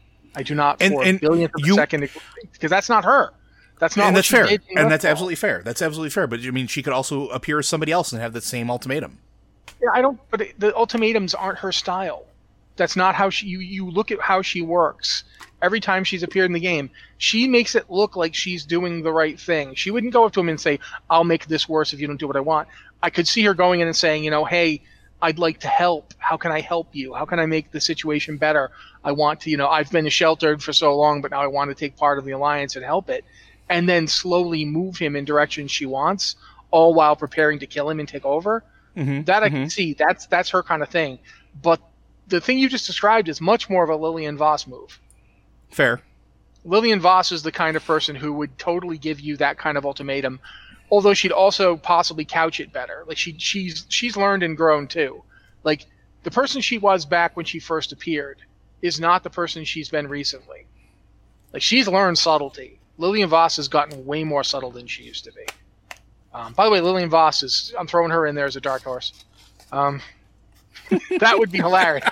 I do not and, for and a billionth of you, a second, because that's not her. That's not and what that's she fair. did in And that's Earthfall. absolutely fair. That's absolutely fair. But, I mean, she could also appear as somebody else and have the same ultimatum. Yeah, I don't. But it, the ultimatums aren't her style. That's not how she. You, you look at how she works. Every time she's appeared in the game, she makes it look like she's doing the right thing. She wouldn't go up to him and say, "I'll make this worse if you don't do what I want." I could see her going in and saying, "You know, hey, I'd like to help. How can I help you? How can I make the situation better? I want to, you know, I've been sheltered for so long, but now I want to take part of the alliance and help it. And then slowly move him in directions she wants, all while preparing to kill him and take over. Mm-hmm, that I mm-hmm. can see. That's that's her kind of thing. But the thing you just described is much more of a Lillian Voss move. Fair. Lillian Voss is the kind of person who would totally give you that kind of ultimatum, although she'd also possibly couch it better. Like she she's she's learned and grown too. Like the person she was back when she first appeared is not the person she's been recently. Like she's learned subtlety. Lillian Voss has gotten way more subtle than she used to be. Um, by the way, Lillian Voss is, I'm throwing her in there as a dark horse. Um, that would be hilarious.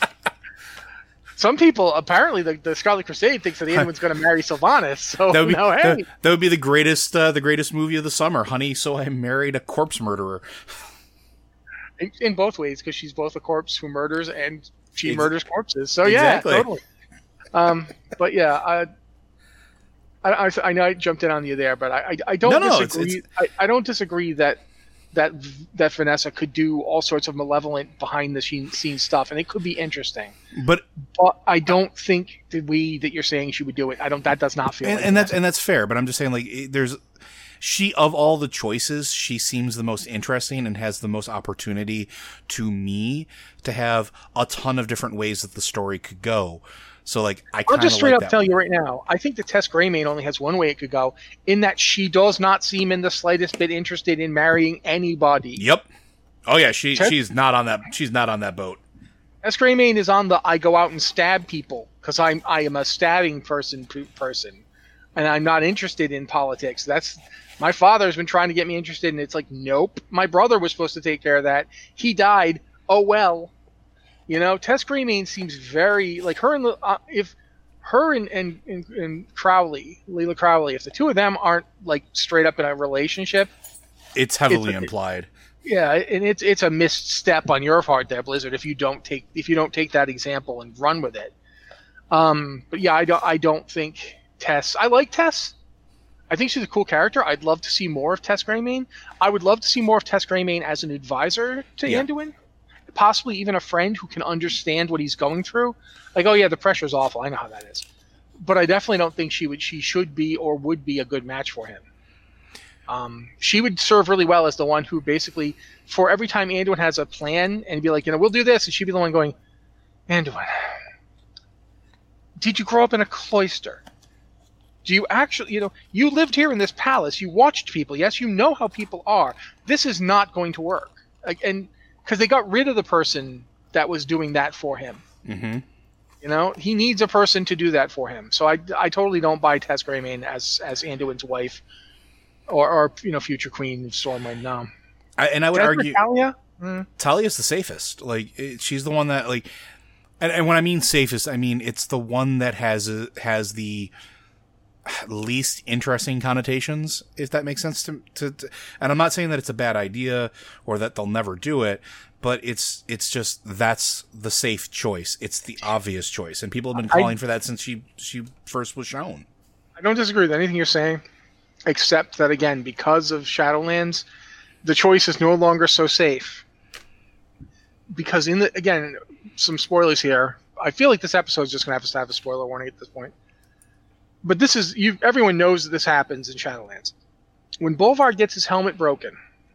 Some people, apparently, the, the Scarlet Crusade thinks that Anduin's going to marry Sylvanas. So, that would be, no, hey. that, that would be the greatest, uh, the greatest movie of the summer, honey. So I married a corpse murderer. In, in both ways, because she's both a corpse who murders and she Ex- murders corpses. So exactly. yeah, totally. Um, but yeah, I, I, I, I know I jumped in on you there, but I, I, I don't no, no, disagree. it's, it's... I, I don't disagree that that that Vanessa could do all sorts of malevolent behind the scene stuff, and it could be interesting. But, but I don't think that we that you're saying she would do it. I don't. That does not feel. And, like and that. that's and that's fair. But I'm just saying, like, there's she of all the choices, she seems the most interesting and has the most opportunity to me to have a ton of different ways that the story could go. So, like, I I'll just straight like up tell you right now, I think that Tess Greymane only has one way it could go, in that she does not seem in the slightest bit interested in marrying anybody. Yep. Oh yeah, she Tess, she's not on that. She's not on that boat. Tess Greymane is on the I go out and stab people because I'm I am a stabbing person person, and I'm not interested in politics. That's my father's been trying to get me interested, and it's like, nope. My brother was supposed to take care of that. He died. Oh well. You know, Tess Greymane seems very like her and uh, if her and, and and and Crowley, Leela Crowley, if the two of them aren't like straight up in a relationship, it's heavily it's, implied. Yeah, and it's it's a misstep on your part there, Blizzard. If you don't take if you don't take that example and run with it. Um, but yeah, I don't I don't think Tess. I like Tess. I think she's a cool character. I'd love to see more of Tess Greymane. I would love to see more of Tess Greymane as an advisor to yeah. Anduin. Possibly even a friend who can understand what he's going through. Like, oh yeah, the pressure's awful. I know how that is. But I definitely don't think she would. She should be or would be a good match for him. Um, she would serve really well as the one who basically, for every time Anduin has a plan and be like, you know, we'll do this, and she'd be the one going, Anduin, did you grow up in a cloister? Do you actually, you know, you lived here in this palace. You watched people. Yes, you know how people are. This is not going to work. Like, and because they got rid of the person that was doing that for him. Mm-hmm. You know, he needs a person to do that for him. So I, I totally don't buy Tess Greymane as as Anduin's wife, or, or you know, future queen of Stormwind. No, I, and I would Desperate argue Talia? Mm. Talia's the safest. Like it, she's the one that like, and, and when I mean safest, I mean it's the one that has a, has the least interesting connotations, if that makes sense to, to, to and I'm not saying that it's a bad idea or that they'll never do it, but it's it's just that's the safe choice. It's the obvious choice, and people have been calling I, for that since she she first was shown. I don't disagree with anything you're saying, except that again, because of Shadowlands, the choice is no longer so safe. Because in the again, some spoilers here. I feel like this episode is just gonna have to have a spoiler warning at this point. But this is you. Everyone knows that this happens in Shadowlands. When Bolvar gets his helmet broken,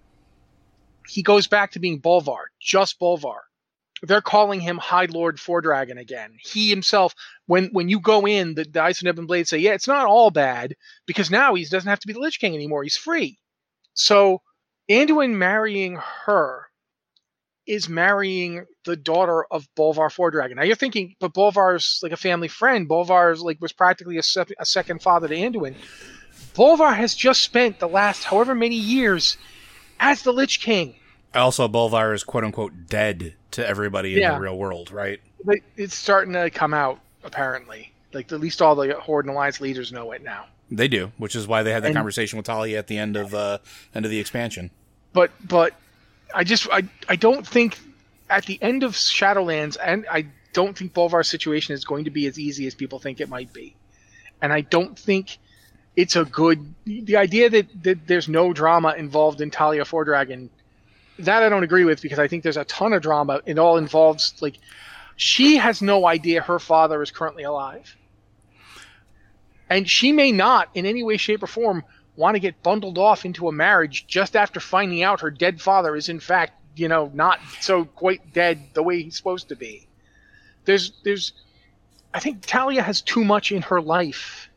he goes back to being Bolvar, just Bolvar. They're calling him High Lord Fordragon again. He himself, when when you go in, the, the Ice and Ebon Blades say, yeah, it's not all bad, because now he doesn't have to be the Lich King anymore. He's free. So Anduin marrying her is marrying the daughter of Bolvar Fordragon. Now you're thinking, but Bolvar's like a family friend. Bolvar's like was practically a, se- a second father to Anduin. Bolvar has just spent the last however many years as the Lich King. Also, Bolvar is quote unquote dead to everybody in yeah. the real world, right? But it's starting to come out apparently. Like at least all the Horde and Alliance leaders know it now. They do, which is why they had that and, conversation with Talia at the end of uh, end of the expansion. But but. I just I, I don't think at the end of Shadowlands, and I don't think Bolvar's situation is going to be as easy as people think it might be. And I don't think it's a good... The idea that, that there's no drama involved in Talia Fordragon that I don't agree with, because I think there's a ton of drama. It all involves, like, she has no idea her father is currently alive. And she may not, in any way, shape, or form, want to get bundled off into a marriage just after finding out her dead father is, in fact, you know, not so quite dead the way he's supposed to be. There's, there's, I think Talia has too much in her life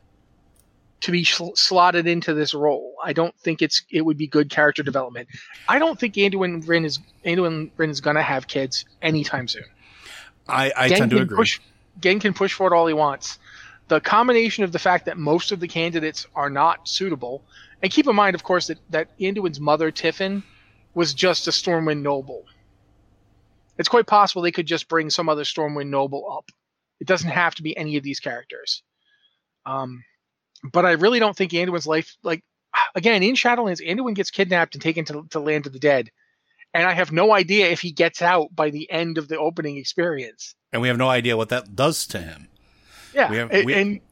to be sl- slotted into this role. I don't think it's it would be good character development. I don't think Anduin Wrynn is Anduin Wrynn is going to have kids anytime soon. I, I Gen tend to can agree. Push, Gen can push for it all he wants. The combination of the fact that most of the candidates are not suitable, and keep in mind, of course, that, that Anduin's mother, Tiffin, was just a Stormwind noble. It's quite possible they could just bring some other Stormwind noble up. It doesn't have to be any of these characters. Um, but I really don't think Anduin's life, like, again, in Shadowlands, Anduin gets kidnapped and taken to, to Land of the Dead. And I have no idea if he gets out by the end of the opening experience. And we have no idea what that does to him. Yeah, we have, and, we, and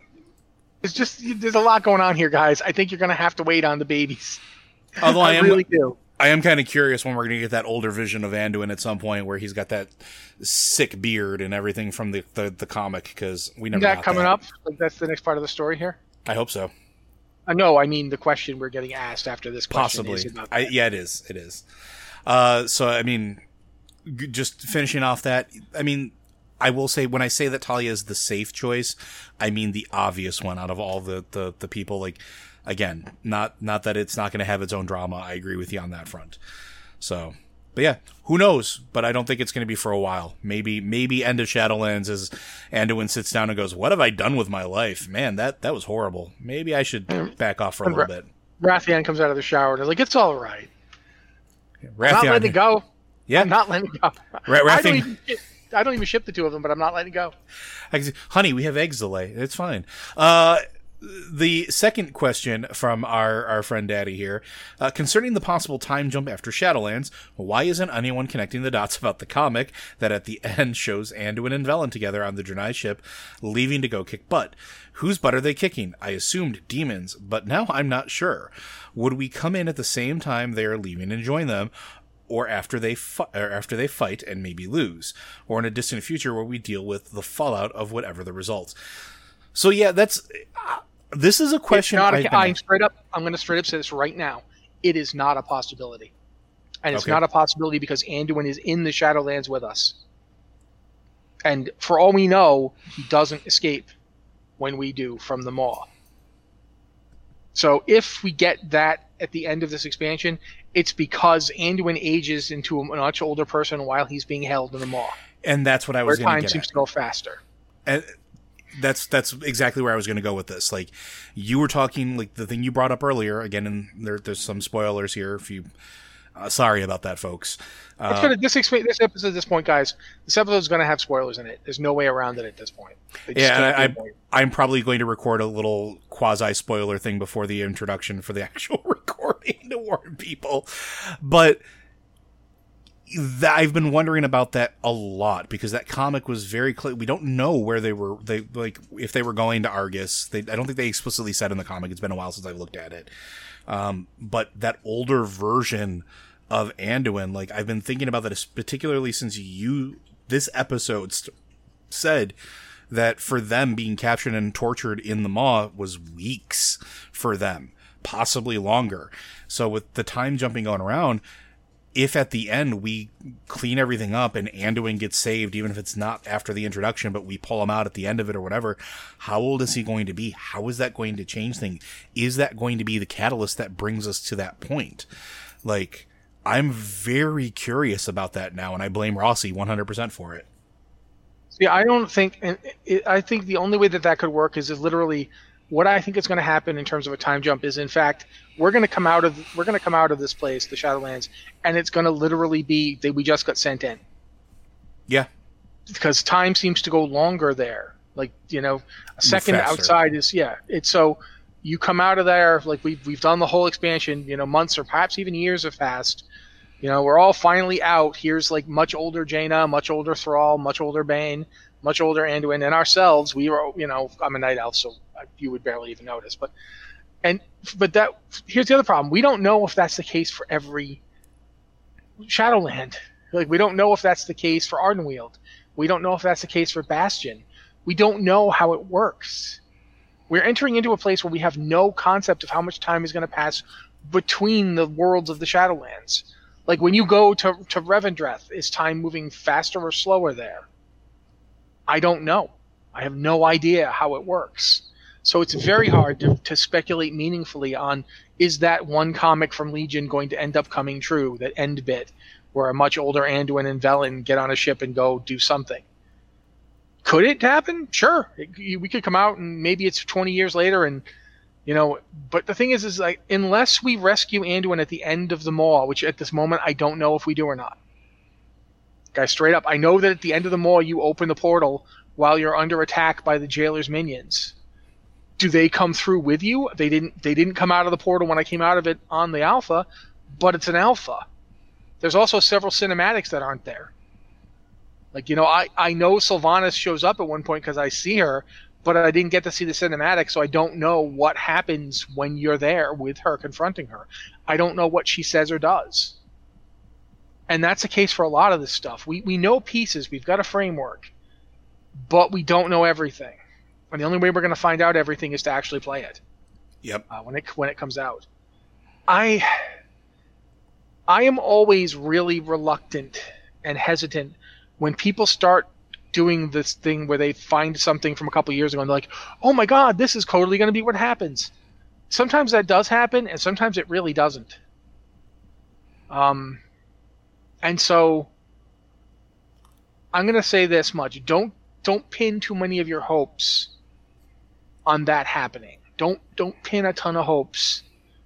it's just, there's a lot going on here, guys. I think you're going to have to wait on the babies. Although I, I am, really do. I am kind of curious when we're going to get that older vision of Anduin at some point, where he's got that sick beard and everything from the, the, the comic, because we never Is that got coming that. up? Like, that's the next part of the story here? I hope so. Uh, no, I mean the question we're getting asked after this question. Possibly. Is about I, yeah, it is. It is. Uh, so, I mean, g- just finishing off that, I mean, I will say, when I say that Talia is the safe choice, I mean the obvious one out of all the, the, the people. Like, again, not not that it's not going to have its own drama. I agree with you on that front. So, but yeah, who knows? But I don't think it's going to be for a while. Maybe maybe end of Shadowlands as Anduin sits down and goes, "What have I done with my life? Man, that, that was horrible. Maybe I should back off for a little bit." Rathian comes out of the shower and they're like, "It's all right. Rathian, I'm not letting it go. Yeah, I'm not letting it go. Ra- I, don't Rathian- even, I don't even ship the two of them, but I'm not letting it go." I can say, honey, we have eggs delay. It's fine. Uh, the second question from our, our friend Daddy here, uh, concerning the possible time jump after Shadowlands, why isn't anyone connecting the dots about the comic that at the end shows Anduin and Velen together on the Draenei ship, leaving to go kick butt? Whose butt are they kicking? I assumed demons, but now I'm not sure. Would we come in at the same time they are leaving and join them, or after they fi- or after they fight and maybe lose, or in a distant future where we deal with the fallout of whatever the results? So yeah, that's uh, this is a question. It's not a, I've been- I'm straight up. I'm going to straight up say this right now. It is not a possibility, and it's Okay. not a possibility because Anduin is in the Shadowlands with us, and for all we know, he doesn't escape when we do from the Maw. So if we get that at the end of this expansion, it's because Anduin ages into a much older person while he's being held in the Maw, and that's what I where was going to time get seems at. to go faster. And that's that's exactly where I was going to go with this. Like, you were talking, like the thing you brought up earlier. Again, and there, there's some spoilers here. If you, uh, sorry about that, folks. Uh, It's gonna, this, exp- this episode at this point, guys, this episode is going to have spoilers in it. There's no way around it at this point. They just Yeah, can't and avoid it. I, I'm probably going to record a little quasi-spoiler thing before the introduction for the actual recording to warn people. But th- I've been wondering about that a lot, because that comic was very clear. We don't know where they were, they like if they were going to Argus. They, I don't think they explicitly said in the comic. It's been a while since I've looked at it. Um, but that older version of Anduin, like, I've been thinking about that, particularly since you, this episode st- said that for them, being captured and tortured in the Maw was weeks for them, possibly longer. So with the time jumping going around, if at the end we clean everything up and Anduin gets saved, even if it's not after the introduction, but we pull him out at the end of it or whatever, how old is he going to be? How is that going to change things? Is that going to be the catalyst that brings us to that point? Like, I'm very curious about that now, and I blame Rossi one hundred percent for it. See, I don't think, and it, I think the only way that that could work is, is literally what I think is going to happen in terms of a time jump is, in fact, we're going to come out of we're going to come out of this place, the Shadowlands, and it's going to literally be that we just got sent in. Yeah. Because time seems to go longer there. Like, you know, a second faster. outside is, yeah. It's so you come out of there, like we've, we've done the whole expansion, you know, months or perhaps even years have passed. You know, we're all finally out. Here's like much older Jaina, much older Thrall, much older Bane, much older Anduin, and ourselves. We were, you know, I'm a night elf, so you would barely even notice. But, and, but that, here's the other problem. We don't know if that's the case for every Shadowland. Like, we don't know if that's the case for Ardenweald. We don't know if that's the case for Bastion. We don't know how it works. We're entering into a place where we have no concept of how much time is going to pass between the worlds of the Shadowlands. Like, when you go to, to Revendreth, is time moving faster or slower there? I don't know. I have no idea how it works. So it's very hard to, to speculate meaningfully on, is that one comic from Legion going to end up coming true, that end bit, where a much older Anduin and Velen get on a ship and go do something. Could it happen? Sure. It, we could come out and maybe it's twenty years later and, you know, but the thing is, is like, unless we rescue Anduin at the end of the Maw, which at this moment I don't know if we do or not. Guys, straight up, I know that at the end of the Maw you open the portal while you're under attack by the Jailer's minions. Do they come through with you? They didn't they didn't come out of the portal when I came out of it on the alpha, but it's an alpha. There's also several cinematics that aren't there. Like, you know, I, I know Sylvanas shows up at one point because I see her, but I didn't get to see the cinematic, so I don't know what happens when you're there with her confronting her. I don't know what she says or does. And that's the case for a lot of this stuff. We we know pieces, we've got a framework, but we don't know everything. And the only way we're going to find out everything is to actually play it. Yep. Uh, when it when it comes out. I I am always really reluctant and hesitant when people start doing this thing where they find something from a couple years ago and they're like, oh my god, this is totally going to be what happens. Sometimes that does happen, and sometimes it really doesn't. Um, and so I'm going to say this much. Don't don't pin too many of your hopes on that happening. Don't don't pin a ton of hopes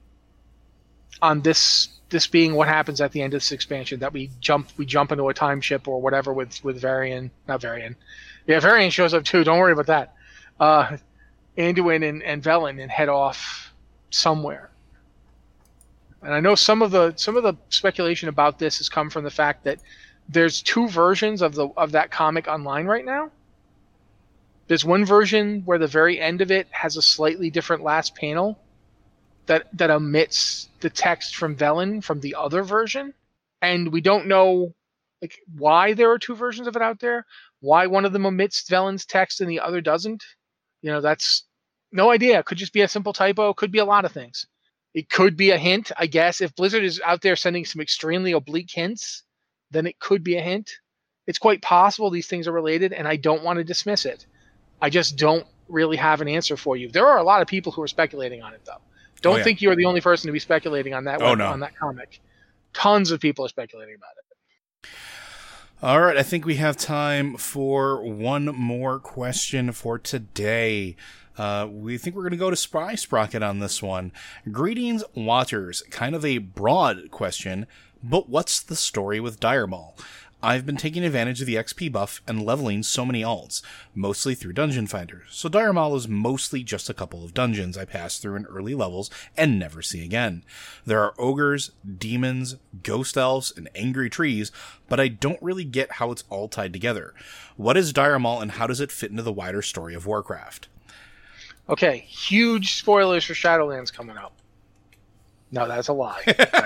on this this being what happens at the end of this expansion, that we jump we jump into a time ship or whatever with, with Varian. Not Varian. Yeah, Varian shows up too. Don't worry about that. Uh, Anduin and, and Velen and head off somewhere. And I know some of the some of the speculation about this has come from the fact that there's two versions of the of that comic online right now. There's one version where the very end of it has a slightly different last panel that that omits the text from Velen from the other version, and we don't know like why there are two versions of it out there, why one of them omits Velen's text and the other doesn't. You know, that's no idea. It could just be a simple typo. Could be a lot of things. It could be a hint, I guess. If Blizzard is out there sending some extremely oblique hints, then it could be a hint. It's quite possible these things are related, and I don't want to dismiss it. I just don't really have an answer for you. There are a lot of people who are speculating on it, though. Don't oh, yeah. think you're the only person to be speculating on that oh, web, no. on that comic. Tons of people are speculating about it. All right, I think we have time for one more question for today. Uh, we think we're going to go to Spry Sprocket on this one. Greetings, Waters. Kind of a broad question, but what's the story with Dire Maul? I've been taking advantage of the X P buff and leveling so many alts, mostly through Dungeon Finder, so Dire Maul is mostly just a couple of dungeons I pass through in early levels and never see again. There are ogres, demons, ghost elves, and angry trees, but I don't really get how it's all tied together. What is Dire Maul and how does it fit into the wider story of Warcraft? Okay, huge spoilers for Shadowlands coming up. No, that's a lie.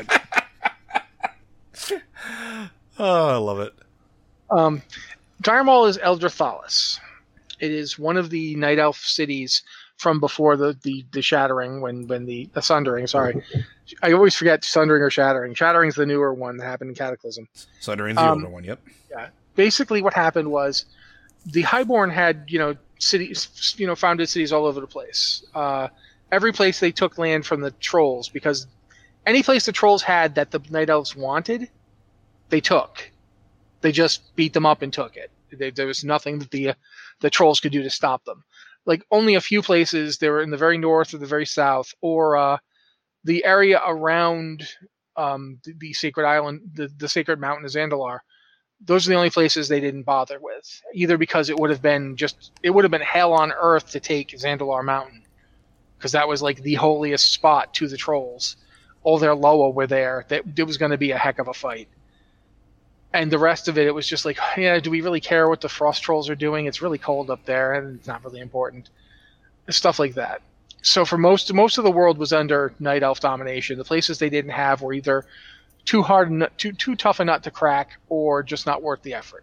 Oh, I love it. Um, Dire Maul is Eldrathalis. It is one of the Night Elf cities from before the, the, the Shattering, when, when the, the Sundering, sorry. I always forget Sundering or Shattering. Shattering's the newer one that happened in Cataclysm. Sundering's the um, older one, yep. Yeah. Basically what happened was the Highborn had, you know, cities, you know, founded cities all over the place. Uh, every place they took land from the Trolls, because any place the Trolls had that the Night Elves wanted, they took. They just beat them up and took it. They, there was nothing that the uh, the Trolls could do to stop them. Like, only a few places, they were in the very north or the very south, or uh, the area around um, the, the Sacred Island, the, the Sacred Mountain of Zandalar. Those are the only places they didn't bother with, either because it would have been just it would have been hell on earth to take Zandalar Mountain, because that was like the holiest spot to the Trolls. All their Loa were there. That it was going to be a heck of a fight. And the rest of it, it was just like, yeah, do we really care what the Frost Trolls are doing? It's really cold up there, and it's not really important. Stuff like that. So for most most of the world was under Night Elf domination. The places they didn't have were either too hard, n- too too tough a nut to crack, or just not worth the effort.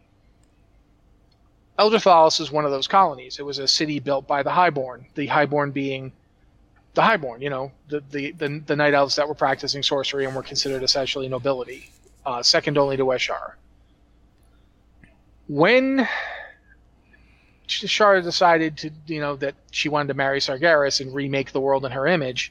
Elderthalis is one of those colonies. It was a city built by the Highborn. The Highborn being the Highborn, you know, the the the, the night elves that were practicing sorcery and were considered essentially nobility, uh, second only to Ashara. When Ashara decided to, you know, that she wanted to marry Sargeras and remake the world in her image,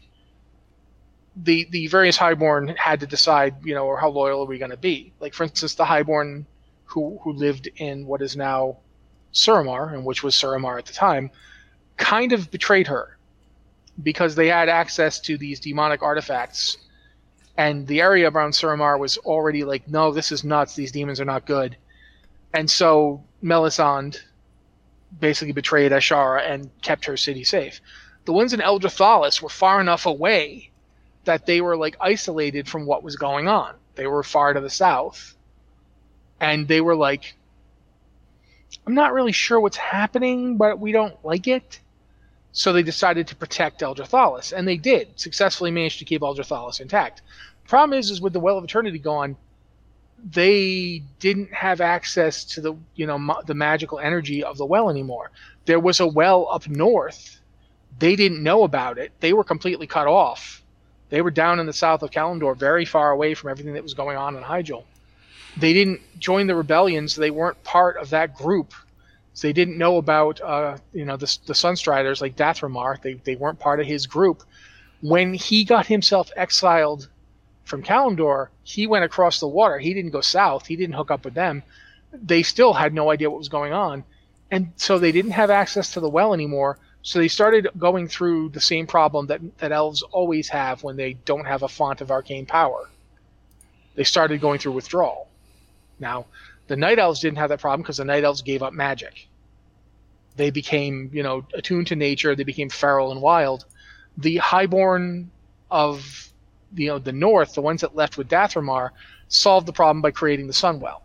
the the various Highborn had to decide, you know, or how loyal are we going to be? Like, for instance, the Highborn who who lived in what is now Suramar, and which was Suramar at the time, kind of betrayed her because they had access to these demonic artifacts, and the area around Suramar was already like, no, this is nuts. These demons are not good. And so Melisande basically betrayed Ashara and kept her city safe. The ones in Elderthalis were far enough away that they were like isolated from what was going on. They were far to the south. And they were like, I'm not really sure what's happening, but we don't like it. So they decided to protect Elderthalis, and they did successfully manage to keep Elderthalis intact. The problem is, is with the Well of Eternity gone, they didn't have access to the, you know, ma- the magical energy of the well anymore. There was a well up north. They didn't know about it. They were completely cut off. They were down in the south of Kalimdor, very far away from everything that was going on in Hyjal. They didn't join the rebellion, so they weren't part of that group. So they didn't know about, uh, you know, the, the Sunstriders like Dathramar. They they weren't part of his group. When he got himself exiled from Kalimdor, he went across the water. He didn't go south. He didn't hook up with them. They still had no idea what was going on. And so they didn't have access to the well anymore. So they started going through the same problem that, that elves always have when they don't have a font of arcane power. They started going through withdrawal. Now, the Night Elves didn't have that problem because the Night Elves gave up magic. They became, you know, attuned to nature. They became feral and wild. The Highborn of, you know, the north, the ones that left with Dathramar, solved the problem by creating the Sunwell,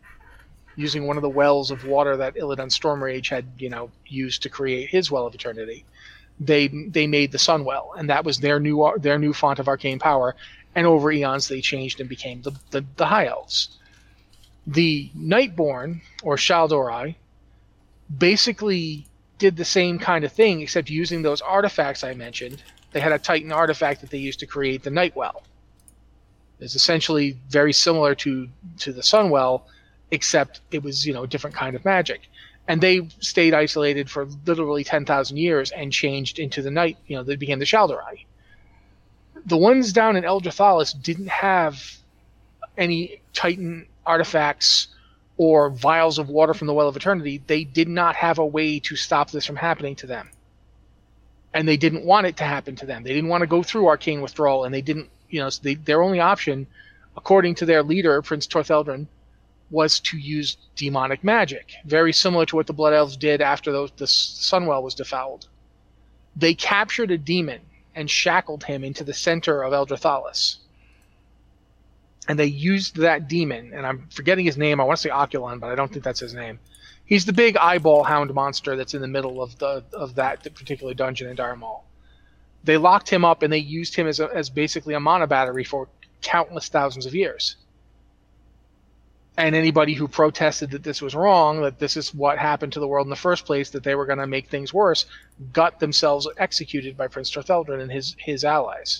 using one of the wells of water that Illidan Stormrage had, you know, used to create his Well of Eternity. They they made the Sunwell, and that was their new their new font of arcane power. And over eons, they changed and became the the, the High Elves. The Nightborn, or Shaldorai, basically did the same kind of thing, except using those artifacts I mentioned. They had a Titan artifact that they used to create the Nightwell. It's essentially very similar to, to the Sunwell, except it was, you know, a different kind of magic. And they stayed isolated for literally ten thousand years and changed into the Night, you know, they became the Shaldorai. The ones down in Elderthalis didn't have any Titan artifacts or vials of water from the Well of Eternity. They did not have a way to stop this from happening to them. And they didn't want it to happen to them. They didn't want to go through arcane withdrawal, and they didn't, you know, so they, their only option, according to their leader, Prince Tortheldrin, was to use demonic magic, very similar to what the Blood Elves did after those, the Sunwell was defouled. They captured a demon and shackled him into the center of Elderthalis. And they used that demon, and I'm forgetting his name. I want to say Oculon, but I don't think that's his name. He's the big eyeball hound monster that's in the middle of the of that particular dungeon in Dire Maul. They locked him up, and they used him as a, as basically a mana battery for countless thousands of years. And anybody who protested that this was wrong, that this is what happened to the world in the first place, that they were going to make things worse, got themselves executed by Prince Tortheldrin and his his allies.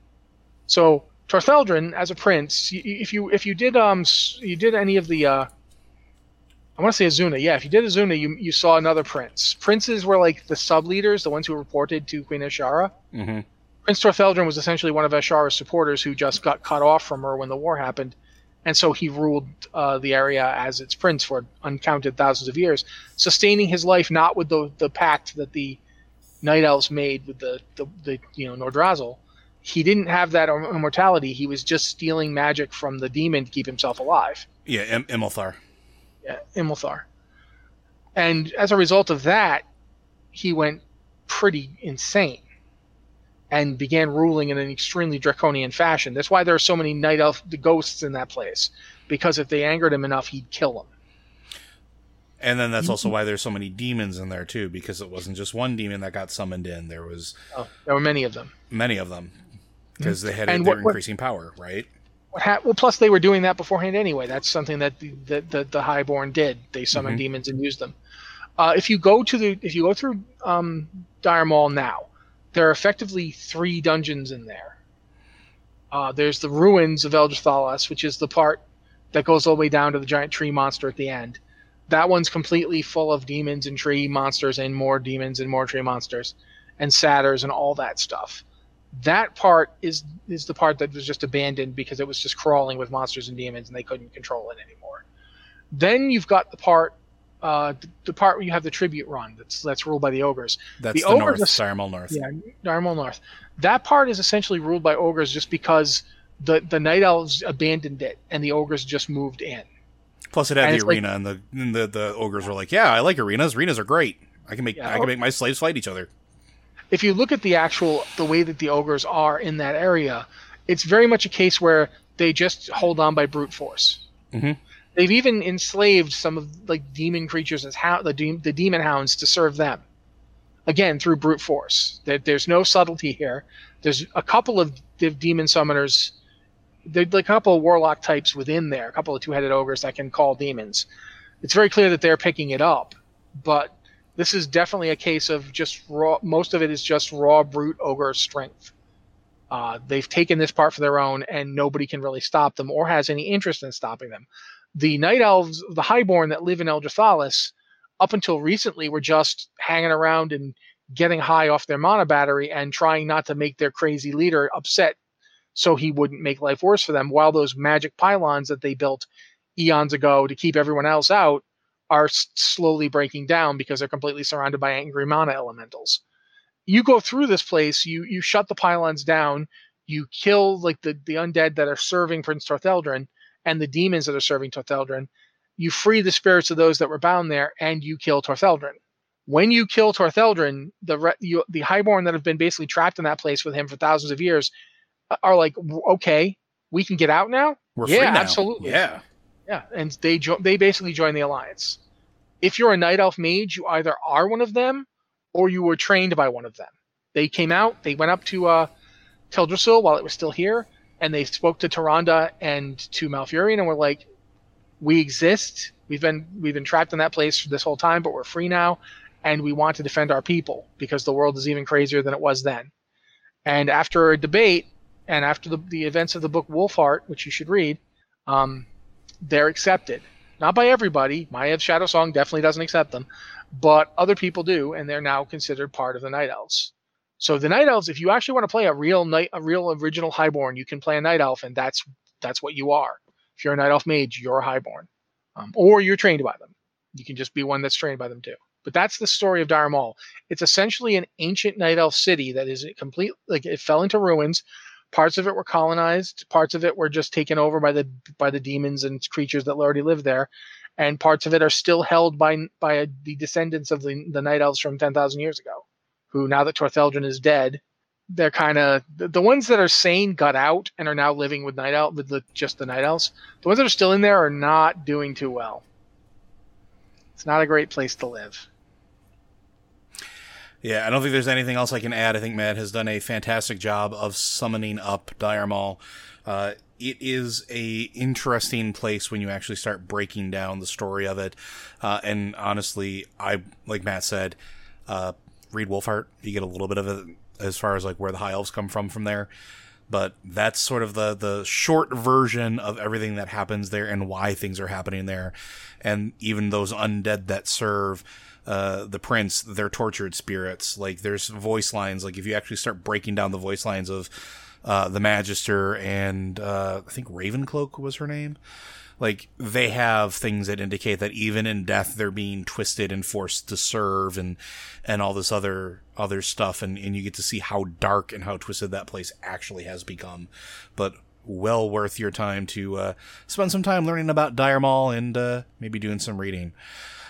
So Tortheldrin, as a prince, if you if you did um you did any of the uh, I want to say Azuna, yeah, if you did Azuna, you you saw another prince. Princes were like the sub leaders, the ones who reported to Queen Ashara. Mm-hmm. Prince Tortheldrin was essentially one of Ashara's supporters who just got cut off from her when the war happened, and so he ruled uh, the area as its prince for uncounted thousands of years, sustaining his life not with the the pact that the Night Elves made with the the, the you know Nordrazel. He didn't have that immortality. He was just stealing magic from the demon to keep himself alive. Yeah, Im- Imilthar. Yeah, Imilthar. And as a result of that, he went pretty insane and began ruling in an extremely draconian fashion. That's why there are so many night elf the ghosts in that place, because if they angered him enough, he'd kill them. And then that's also why there's so many demons in there too, because it wasn't just one demon that got summoned in. There was oh, there were many of them. Many of them. Because they had and their what, increasing power, right? what ha- well, plus they were doing that beforehand anyway. That's something that the the, the, the Highborn did. They summoned mm-hmm. demons and used them. Uh, if you go to the if you go through um, Dire Maul now, there are effectively three dungeons in there. Uh, there's the ruins of Eldritch Thalas, which is the part that goes all the way down to the giant tree monster at the end. That one's completely full of demons and tree monsters and more demons and more tree monsters and satyrs and all that stuff. That part is is the part that was just abandoned because it was just crawling with monsters and demons and they couldn't control it anymore. Then you've got the part uh, the, the part where you have the tribute run that's that's ruled by the ogres. That's the, the ogres, north, Dire Maul North. Yeah, Dire Maul North. That part is essentially ruled by ogres just because the, the Night Elves abandoned it and the ogres just moved in. Plus, it had and the arena, like, and the and the the ogres were like, "Yeah, I like arenas. Arenas are great. I can make yeah, I can make my slaves fight each other." If you look at the actual the way that the ogres are in that area, it's very much a case where they just hold on by brute force. Mm-hmm. They've even enslaved some of like demon creatures as how the de- the demon hounds to serve them. Again, through brute force. There, there's no subtlety here. There's a couple of de- demon summoners. There's like a couple of warlock types within there, a couple of two-headed ogres that can call demons. It's very clear that they're picking it up, but this is definitely a case of just raw. Most of it is just raw brute ogre strength. Uh, they've taken this part for their own, and nobody can really stop them or has any interest in stopping them. The Night Elves, the Highborn that live in Eldritch Thalas, up until recently were just hanging around and getting high off their mana battery and trying not to make their crazy leader upset so he wouldn't make life worse for them, while those magic pylons that they built eons ago to keep everyone else out are s- slowly breaking down because they're completely surrounded by angry mana elementals. You go through this place, you you shut the pylons down, you kill like the, the undead that are serving Prince Tortheldrin and the demons that are serving Tortheldrin, you free the spirits of those that were bound there, and you kill Tortheldrin. When you kill Tortheldrin, the re- you, the Highborn that have been basically trapped in that place with him for thousands of years are like, okay, we can get out now? We're yeah, free now. absolutely. Yeah. Yeah, and they jo- they basically join the Alliance. If you're a Night Elf mage, you either are one of them or you were trained by one of them. They came out, they went up to uh, Teldrassil while it was still here, and they spoke to Tyrande and to Malfurion and were like, we exist, we've been we've been trapped in that place for this whole time, but we're free now, and we want to defend our people because the world is even crazier than it was then. And after a debate, and after the, the events of the book Wolfheart, which you should read, um, they're accepted. Not by everybody. Maiev Shadowsong definitely doesn't accept them, but other people do, and they're now considered part of the Night Elves. So the Night Elves, if you actually want to play a real night, a real original Highborn, you can play a Night Elf, and that's that's what you are. If you're a Night Elf mage, you're a Highborn, um, or you're trained by them. You can just be one that's trained by them too. But that's the story of Dire Maul. It's essentially an ancient Night Elf city that is complete. Like it fell into ruins. Parts of it were colonized. Parts of it were just taken over by the by the demons and creatures that already lived there, and parts of it are still held by by the descendants of the the Night Elves from ten thousand years ago, who now that Tortheldrin is dead, they're kind of the, the ones that are sane got out and are now living with Night Elf with the, just the Night Elves. The ones that are still in there are not doing too well. It's not a great place to live. Yeah, I don't think there's anything else I can add. I think Matt has done a fantastic job of summoning up Dire Maul. Uh, it is a interesting place when you actually start breaking down the story of it. Uh, and honestly, I like Matt said, uh, read Wolfheart. You get a little bit of it as far as like where the High Elves come from from there. But that's sort of the, the short version of everything that happens there and why things are happening there. And even those undead that serve uh, the prince, they're tortured spirits. Like there's voice lines. Like if you actually start breaking down the voice lines of uh, the Magister and uh, I think Ravencloak was her name. Like they have things that indicate that even in death, they're being twisted and forced to serve and, and all this other, other stuff. And, and you get to see how dark and how twisted that place actually has become, but well worth your time to, uh, spend some time learning about Dire Maul and, uh, maybe doing some reading.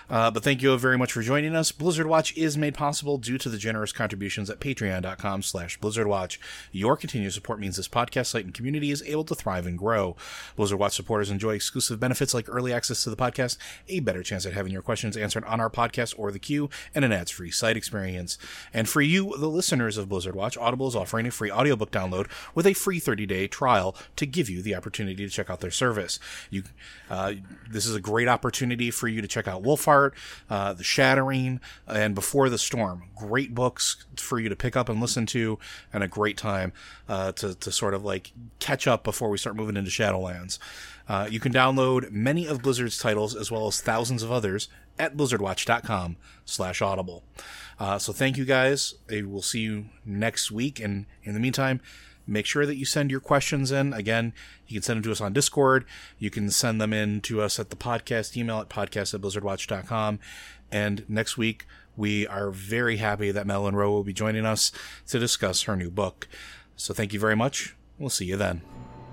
Uh, but thank you very much for joining us. Blizzard Watch is made possible due to the generous contributions at patreon.com slash blizzardwatch. Your continued support means this podcast site and community is able to thrive and grow. Blizzard Watch supporters enjoy exclusive benefits like early access to the podcast, a better chance at having your questions answered on our podcast or the queue, and an ads-free site experience. And for you, the listeners of Blizzard Watch, Audible is offering a free audiobook download with a free thirty-day trial to give you the opportunity to check out their service. You, uh, this is a great opportunity for you to check out Wolfheart, Uh, The Shattering, and Before the Storm. Great books for you to pick up and listen to, and a great time uh, to, to sort of like catch up before we start moving into Shadowlands. Uh, you can download many of Blizzard's titles as well as thousands of others at blizzardwatch.com slash audible. Uh, so thank you guys. I will see you next week. And in the meantime, make sure that you send your questions in. Again, you can send them to us on Discord. You can send them in to us at the podcast email at podcast at blizzardwatch dot com. And next week, we are very happy that Madeline Rowe will be joining us to discuss her new book. So thank you very much. We'll see you then.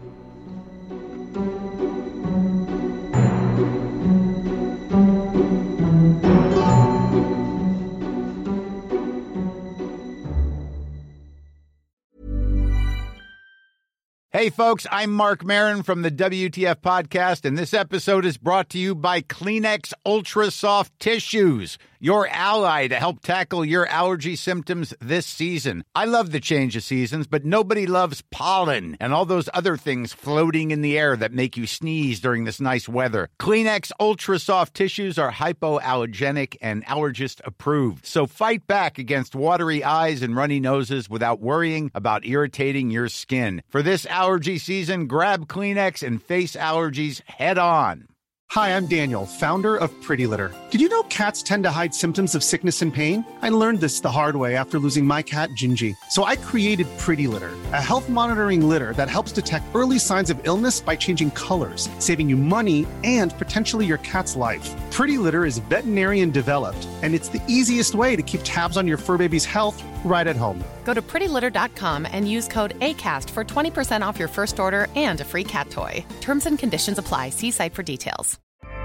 Hey, folks, I'm Mark Maron from the W T F Podcast, and this episode is brought to you by Kleenex Ultra Soft Tissues, your ally to help tackle your allergy symptoms this season. I love the change of seasons, but nobody loves pollen and all those other things floating in the air that make you sneeze during this nice weather. Kleenex Ultra Soft Tissues are hypoallergenic and allergist approved, so fight back against watery eyes and runny noses without worrying about irritating your skin. For this allergy season, grab Kleenex and face allergies head on. Hi, I'm Daniel, founder of Pretty Litter. Did you know cats tend to hide symptoms of sickness and pain? I learned this the hard way after losing my cat, Gingy. So I created Pretty Litter, a health monitoring litter that helps detect early signs of illness by changing colors, saving you money and potentially your cat's life. Pretty Litter is veterinarian developed, and it's the easiest way to keep tabs on your fur baby's health right at home. Go to pretty litter dot com and use code ACAST for twenty percent off your first order and a free cat toy. Terms and conditions apply. See site for details.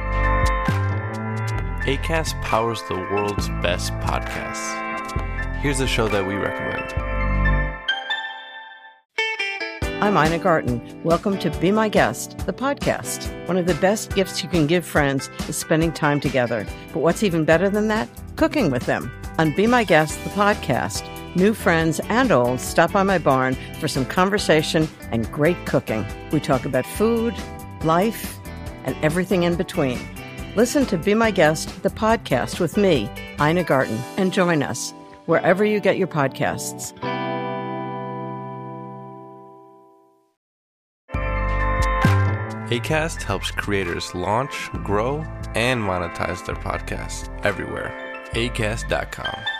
Acast powers the world's best podcasts. Here's a show that we recommend. I'm Ina Garten. Welcome to Be My Guest, the podcast. One of the best gifts you can give friends is spending time together. But what's even better than that? Cooking with them. On Be My Guest, the podcast, new friends and old stop by my barn for some conversation and great cooking. We talk about food, life, and everything in between. Listen to Be My Guest, the podcast with me, Ina Garten, and join us wherever you get your podcasts. Acast helps creators launch, grow, and monetize their podcasts everywhere. acast dot com.